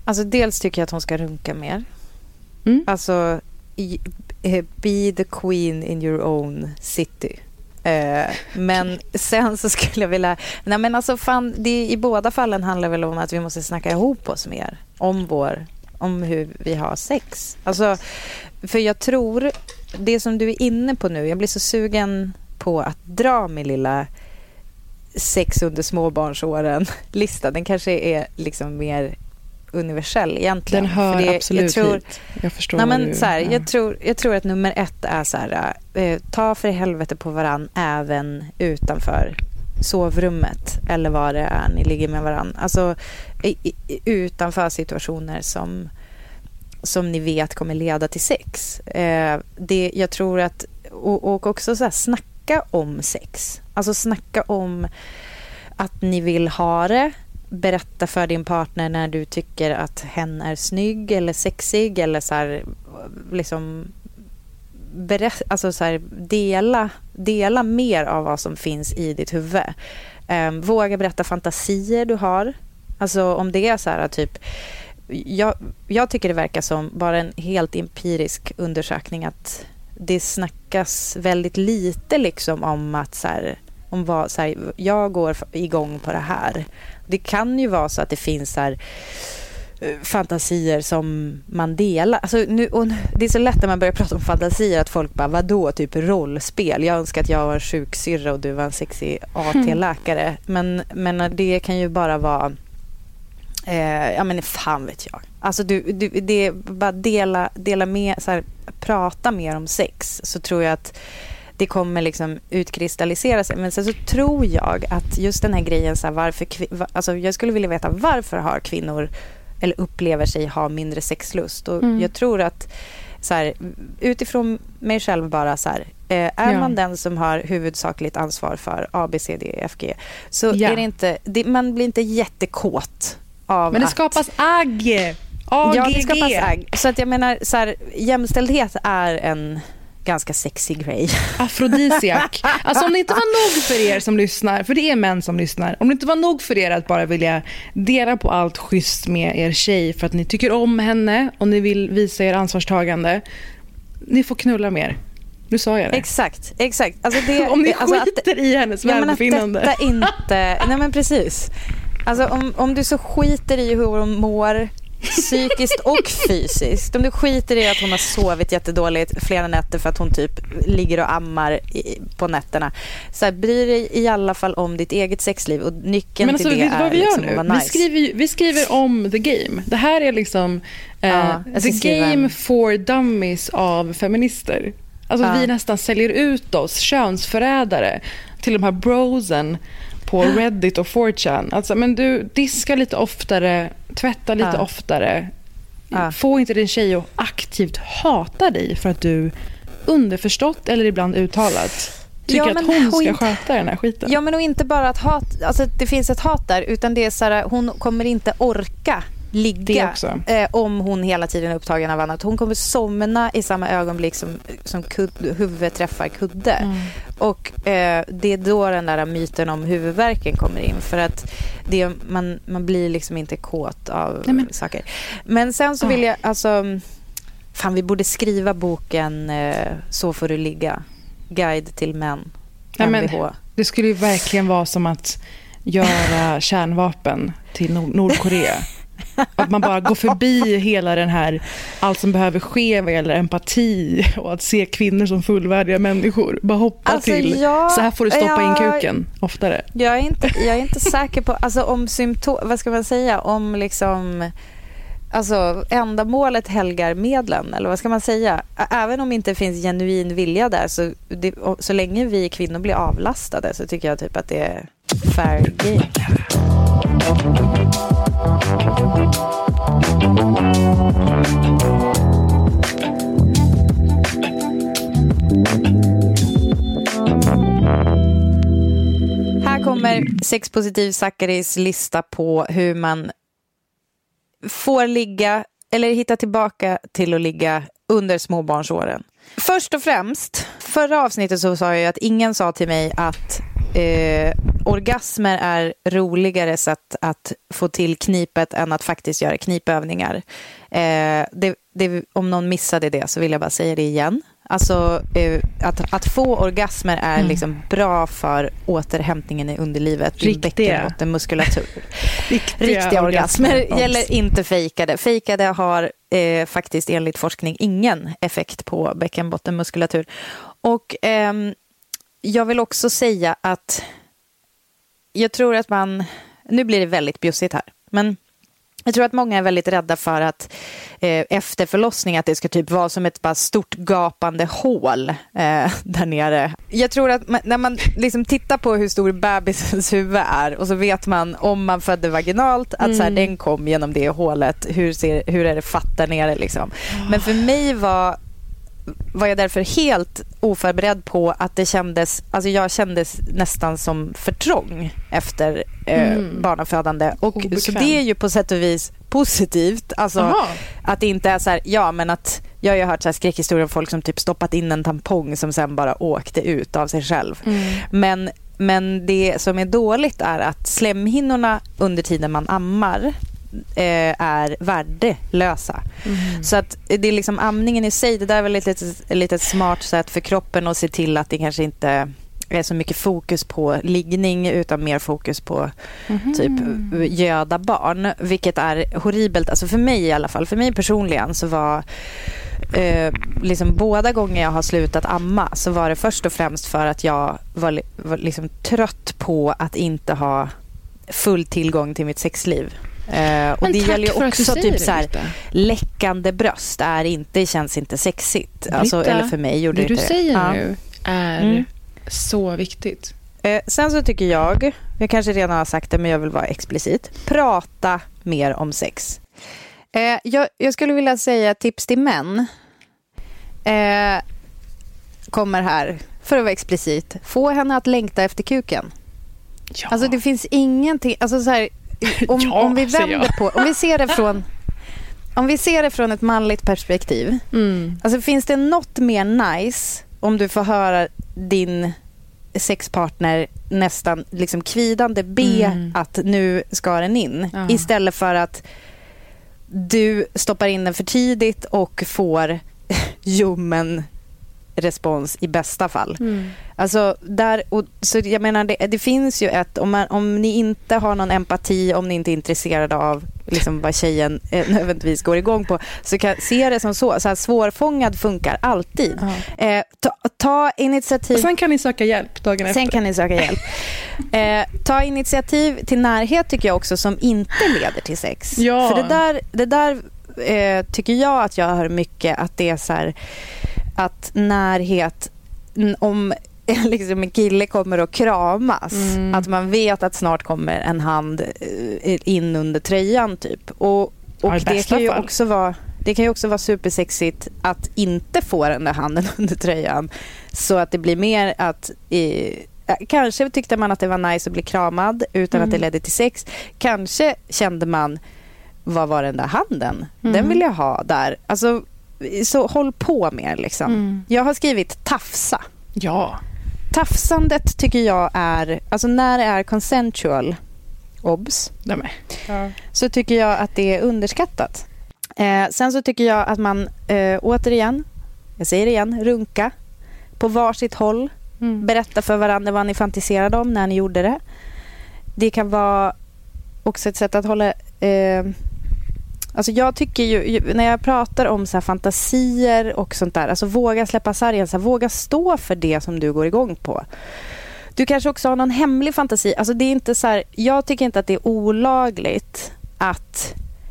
Alltså dels tycker jag att hon ska runka mer. Mm. Alltså i, be the queen in your own city. Uh, men sen så skulle jag vilja... Nej men alltså fan, det, i båda fallen handlar väl om att vi måste snacka ihop oss mer om vår... om hur vi har sex. Alltså, för jag tror det som du är inne på nu, jag blir så sugen på att dra min lilla sex under småbarnsåren lista. Den kanske är liksom mer universell egentligen. Den hör det, absolut jag tror, hit. Jag förstår. Nej, men, du, så här, ja. jag, tror, jag tror att nummer ett är så här, eh, ta för helvete på varann även utanför sovrummet eller vad det är ni ligger med varann. Alltså i, i, utanför situationer som som ni vet kommer leda till sex. Eh, det, jag tror att och, och också så här, snacka om sex. Alltså snacka om att ni vill ha det. Berätta för din partner när du tycker att hen är snygg eller sexig eller så här, liksom berätt, alltså så här, dela, dela mer av vad som finns i ditt huvud. Eh, våga berätta fantasier du har. Alltså om det är så här typ jag, jag tycker det verkar som bara en helt empirisk undersökning att det snackas väldigt lite liksom om att så här, om vad, så här, jag går igång på det här. Det kan ju vara så att det finns så här fantasier som man delar. Alltså nu, och det är så lätt när man börjar prata om fantasier att folk bara, vadå, typ rollspel. Jag önskar att jag var sjuksyrra och du var en sexig A T-läkare. Mm. Men, men det kan ju bara vara eh, ja men fan vet jag. Alltså du, du det är bara dela, dela med, så här, prata mer om sex, så tror jag att det kommer liksom utkristallisera sig. Men sen så tror jag att just den här grejen så här, varför, alltså jag skulle vilja veta varför har kvinnor eller upplever sig ha mindre sexlust. Och mm. jag tror att så här, utifrån mig själv bara så här, eh, är ja. man den som har huvudsakligt ansvar för A, B, C, D, F, G, så ja. är det inte, det, man blir inte jättekåt av men det att, skapas agg. A G G. Ja, det skapas agg. Så att jag menar så här, jämställdhet är en ganska sexig grej. Afrodisiak. Alltså om det inte var nog för er som lyssnar, för det är män som lyssnar, om det inte var nog för er att bara vilja dela på allt schysst med er tjej för att ni tycker om henne och ni vill visa er ansvarstagande, ni får knulla mer. Nu sa jag det. Exakt, exakt. Alltså det, om ni alltså skiter att, i hennes välbefinnande. Ja, men att detta inte... Nej men precis. Alltså om, om du så skiter i hur hon mår psykiskt och fysiskt. Om du skiter i att hon har sovit jättedåligt flera nätter för att hon typ ligger och ammar i, på nätterna. Så här, bry dig i alla fall om ditt eget sexliv, och nyckeln alltså, till det är vi liksom nu? att vara nice. Vi skriver, vi skriver om the game. Det här är liksom eh, ja, the game en... for dummies av feminister. Alltså ja. vi nästan säljer ut oss, könsförrädare, till de här brosen på Reddit och four chan. Alltså, men du diskar lite oftare, tvätta lite ja. oftare. Ja. Få inte din tjej att aktivt hata dig för att du underförstått eller ibland uttalat tycker ja, att hon ska inte, sköta den här skiten. Ja, men och inte bara att hat, alltså det finns ett hat där, utan det är så här, hon kommer inte orka ligga eh, om hon hela tiden är upptagen av annat. Hon kommer somna i samma ögonblick som, som kud, huvudet träffar kudde. Mm. Och eh, det är då den där myten om huvudvärken kommer in. För att det, man, man blir liksom inte kåt av Nej, men... saker. Men sen så vill jag, alltså, fan vi borde skriva boken eh, Så får du ligga. Guide till män. Nej, men, det skulle ju verkligen vara som att göra kärnvapen till Nord- Nordkorea. Att man bara går förbi hela den här, allt som behöver ske vad gäller empati och att se kvinnor som fullvärdiga människor. Bara hoppa alltså, till, jag, så här får du stoppa jag, in kuken oftare. Jag är inte, jag är inte säker på, alltså om symptom, vad ska man säga, om liksom, alltså ändamålet helgar medlen, eller vad ska man säga? Även om det inte finns genuin vilja där, så, det, så länge vi kvinnor blir avlastade, så tycker jag typ att det är fair game. Här kommer sexpositiv Zackaris lista på hur man får ligga eller hitta tillbaka till att ligga under småbarnsåren. Först och främst, förra avsnittet så sa jag att ingen sa till mig att eh, orgasmer är roligare sätt att få till knipet än att faktiskt göra knipövningar. Eh, det, det, om någon missade det så vill jag bara säga det igen. Alltså eh, att, att få orgasmer är mm. liksom bra för återhämtningen i underlivet. Riktiga. Muskulatur. Riktiga, Riktiga orgasmer, orgasmer gäller inte fejkade. Fejkade har eh, faktiskt enligt forskning ingen effekt på bäckenbottenmuskulatur. Och eh, jag vill också säga att jag tror att man, nu blir det väldigt bjussigt här, men jag tror att många är väldigt rädda för att eh, efter förlossning att det ska typ vara som ett bara stort gapande hål eh, där nere. Jag tror att man, när man liksom tittar på hur stor bebisens huvud är och så vet man om man födde vaginalt att mm. så här, den kom genom det hålet. Hur, ser, hur är det fatt där nere liksom. Men för mig var var jag därför helt oförberedd på att det kändes, alltså jag kändes nästan som för trång efter eh, mm. barnafödande. Och obekväm. Så det är ju på sätt och vis positivt. Alltså Aha. att det inte är så här, ja men att jag har ju hört så här skräckhistorier om folk som typ stoppat in en tampong som sen bara åkte ut av sig själv. Mm. Men, men det som är dåligt är att slemhinnorna under tiden man ammar är värdelösa. Mm. Så att det är liksom amningen i sig, det där är väl ett litet, litet smart sätt för kroppen att se till att det kanske inte är så mycket fokus på liggning utan mer fokus på mm. typ göda barn, vilket är horribelt. Alltså för mig i alla fall, för mig personligen så var eh, liksom båda gånger jag har slutat amma så var det först och främst för att jag var, var liksom trött på att inte ha full tillgång till mitt sexliv. Uh, och det gäller ju också typ så här, läckande bröst är inte, känns inte sexigt. Alltså, Britta, eller för mig gjorde det inte det. du säger ja. nu är mm. så viktigt. Uh, sen så tycker jag, jag kanske redan har sagt det men jag vill vara explicit, prata mer om sex. Uh, jag, jag skulle vilja säga tips till män uh, kommer här för att vara explicit. Få henne att längta efter kuken. Ja. Alltså det finns ingenting, alltså så här Om, ja, om vi vänder på, om vi ser det från om vi ser det från ett manligt perspektiv. Mm. Alltså finns det något mer nice om du får höra din sexpartner nästan liksom kvidande be mm. att nu ska den in ja. Istället för att du stoppar in den för tidigt och får ljummen respons i bästa fall. Mm. Alltså där, och, så jag menar det, det finns ju ett om, man, om ni inte har någon empati, om ni inte är intresserade av liksom vad tjejen eh, nödvändigtvis går igång på, så kan se det som så, så här, svårfångad funkar alltid. Ja. Eh, ta, ta initiativ. Och sen kan ni söka hjälp dagen efter. Sen kan ni söka hjälp. Eh, ta initiativ till närhet tycker jag också som inte leder till sex. Ja. För det där, det där eh, tycker jag att jag hör mycket att det är så här att närhet, om liksom en kille kommer att kramas, mm. att man vet att snart kommer en hand in under tröjan typ. Och, och ja, det kan ju fall. också vara det kan ju också vara supersexigt att inte få den där handen under tröjan, så att det blir mer att i, kanske tyckte man att det var nice att bli kramad utan mm. att det ledde till sex. Kanske kände man, vad var den där handen? Mm. Den vill jag ha där. Alltså så håll på med liksom. Mm. Jag har skrivit tafsa. Ja. Tafsandet tycker jag är, alltså när det är consensual obs, ja. så tycker jag att det är underskattat. Eh, sen så tycker jag att man eh, återigen, jag säger det igen, runka på varsitt håll. Mm. Berätta för varandra vad ni fantiserade om när ni gjorde det. Det kan vara också ett sätt att hålla eh, alltså jag tycker ju, när jag pratar om så här fantasier och sånt där, alltså våga släppa sargen, så här, våga stå för det som du går igång på. Du kanske också har någon hemlig fantasi. Alltså det är inte så här, jag tycker inte att det är olagligt att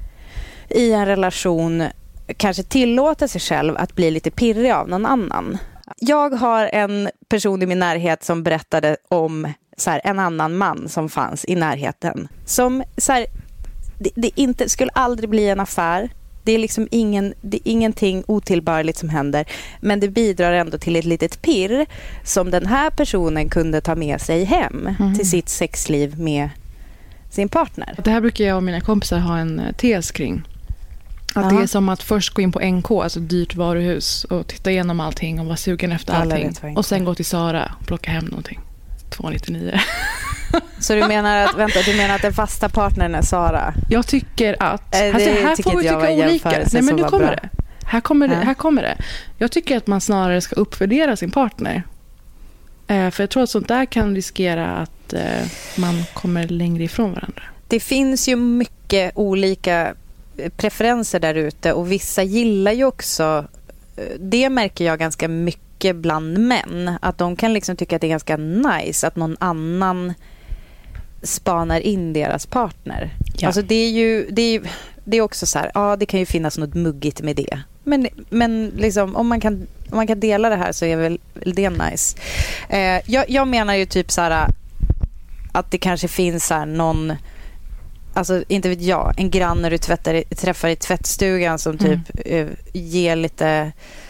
i en relation kanske tillåta sig själv att bli lite pirrig av någon annan. Jag har en person i min närhet som berättade om så här, en annan man som fanns i närheten som så här, Det, det inte, skulle aldrig bli en affär. Det är liksom ingen, det är ingenting otillbörligt som händer. Men det bidrar ändå till ett litet pirr som den här personen kunde ta med sig hem mm. till sitt sexliv med sin partner. Det här brukar jag och mina kompisar ha en tes kring. Att ja. Det är som att först gå in på N K, alltså dyrt varuhus, och titta igenom allting och vara sugen efter allting. Och sen gå till Sara och plocka hem någonting. två nittionio. Så du menar att, vänta, du menar att den fasta partnern är Sara? Jag tycker att... Äh, alltså, här får vi tycka olika. Nej, men nu kommer bra. det. Här kommer det, ja. här kommer det. Jag tycker att man snarare ska uppvärdera sin partner. Eh, för jag tror att sånt där kan riskera att eh, man kommer längre ifrån varandra. Det finns ju mycket olika preferenser där ute och vissa gillar ju också, det märker jag ganska mycket bland män, att de kan liksom tycka att det är ganska nice att någon annan spanar in deras partner. Ja. Alltså det är ju det är, ju, det är också så här, ja det kan ju finnas något muggigt med det. Men, men liksom, om man kan om man kan dela det här så är väl det nice. Eh, jag, jag menar ju typ så här att det kanske finns så här någon, alltså inte vet jag, en granne du tvättar, träffar i tvättstugan som typ mm. uh, ger lite,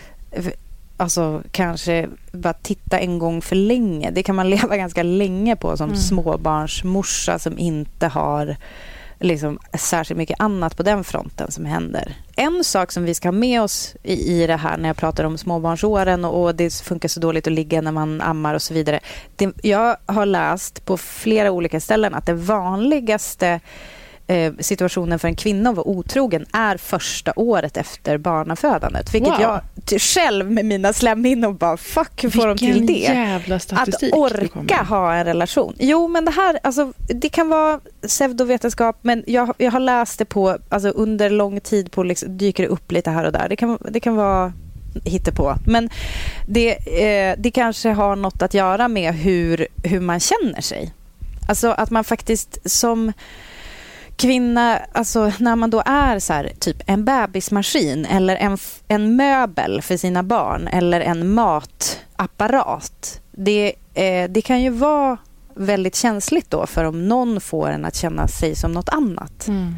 alltså kanske bara titta en gång för länge. Det kan man leva ganska länge på som mm. småbarnsmorsa som inte har liksom särskilt mycket annat på den fronten som händer. En sak som vi ska ha med oss i, i det här när jag pratar om småbarnsåren och, och det funkar så dåligt att ligga när man ammar och så vidare. Det, jag har läst på flera olika ställen att det vanligaste eh, situationen för en kvinna att vara otrogen är första året efter barnafödandet. Vilket wow. jag t- själv med mina slemhinnor bara, fuck, hur får de till det? Jävla statistik. Att orka ha en relation. Jo, men det här, alltså, det kan vara pseudovetenskap, men jag, jag har läst det på, alltså under lång tid på liksom, dyker det upp lite här och där. Det kan, det kan vara hittepå. Men det, eh, det kanske har något att göra med hur, hur man känner sig. Alltså att man faktiskt som kvinna, alltså när man då är så här, typ en bebismaskin eller en, en möbel för sina barn eller en matapparat, det, eh, det kan ju vara väldigt känsligt då för om någon får en att känna sig som något annat. Mm.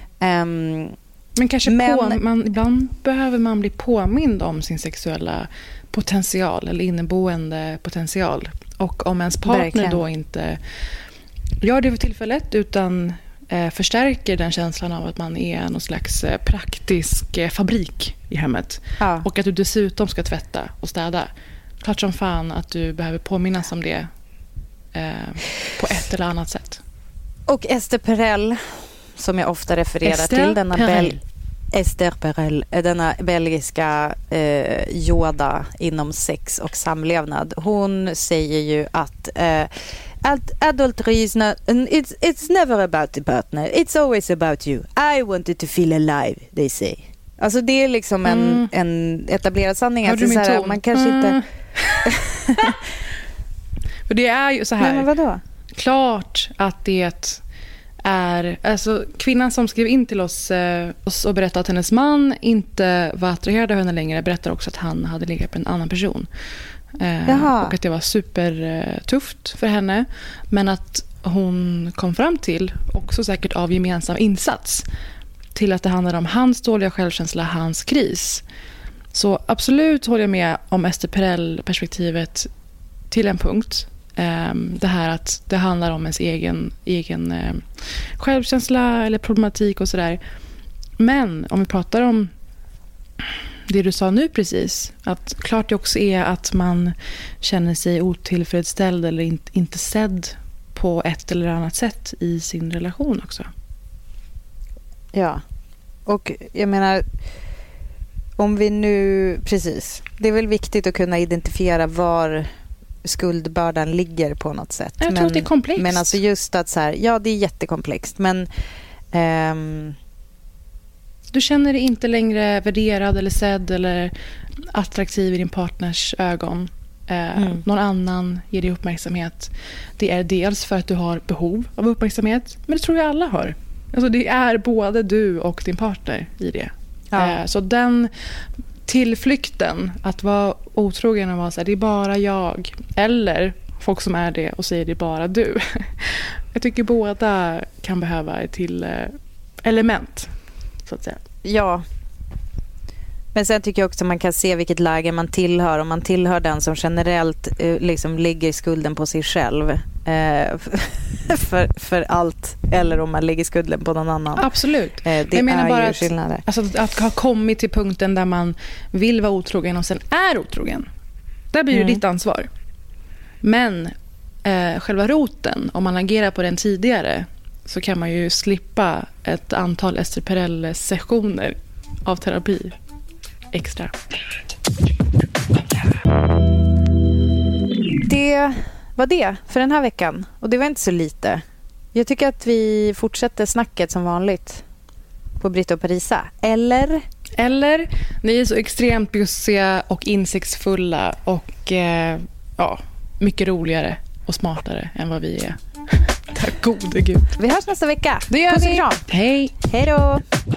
Um, men kanske men, på, man, ibland behöver man bli påmind om sin sexuella potential eller inneboende potential. Och om ens partner verkligen. Då inte gör det för tillfället utan eh, förstärker den känslan av att man är någon slags eh, praktisk eh, fabrik i hemmet. Ja. Och att du dessutom ska tvätta och städa. Klart som fan att du behöver påminnas om det eh, på ett eller annat sätt. Och Esther Perel, som jag ofta refererar Esther till, denna Perel. Bel- Esther Perel, denna belgiska eh, Yoda inom sex och samlevnad. Hon säger ju att eh, adultery is not, it's, it's never about the partner, it's always about you. I wanted to feel alive, they say. Alltså det är liksom en, mm. en etablerad sanning. Att det så här, man kanske mm. inte... För det är ju så här. Men vadå? Klart att det är... Alltså, kvinnan som skrev in till oss, eh, oss och berättade att hennes man inte var attraherad av henne längre berättar också att han hade legat på en annan person. Eh, och att det var supertufft för henne. Men att hon kom fram till, också säkert av gemensam insats, till att det handlade om hans dåliga självkänsla, hans kris. Så absolut håller jag med om Esther Perel-perspektivet till en punkt. Det här att det handlar om ens egen, egen självkänsla eller problematik och sådär. Men om vi pratar om det du sa nu precis, att klart det också är att man känner sig otillfredsställd eller inte, inte sedd på ett eller annat sätt i sin relation också. Ja, och jag menar, om vi nu, precis, det är väl viktigt att kunna identifiera var skuldbördan ligger på något sätt. Jag tror men, att det är komplext. Men alltså just att så här, ja det är jättekomplext, men ehm... du känner dig inte längre värderad eller sedd eller attraktiv i din partners ögon. Eh, mm. Någon annan ger dig uppmärksamhet. Det är dels för att du har behov av uppmärksamhet, men det tror jag alla har. Alltså det är både du och din partner i det. Ja. Eh, så den tillflykten att vara otrogen och vara så här, det är bara jag. Eller folk som är det och säger det är bara du. Jag tycker båda kan behöva ett till eh, element, så att säga. Ja. Men sen tycker jag också att man kan se vilket läge man tillhör. Om man tillhör den som generellt eh, liksom ligger skulden på sig själv eh, för, för allt, eller om man lägger skulden på någon annan. Absolut. Eh, det jag menar är bara ju att, skillnader. alltså, att ha kommit till punkten där man vill vara otrogen och sen är otrogen. Där blir det mm. ditt ansvar. Men eh, själva roten, om man agerar på den tidigare, så kan man ju slippa ett antal Esther Perel-sessioner av terapi extra. Det var det för den här veckan. Och det var inte så lite. Jag tycker att vi fortsätter snacket som vanligt på Britta och Parisa. Eller? Eller, ni är så extremt bussiga och insiktsfulla och eh, ja, mycket roligare och smartare än vad vi är. Tack gode Gud. Vi hörs nästa vecka. Det gör Puss och vi. kram. Hej. Hej då.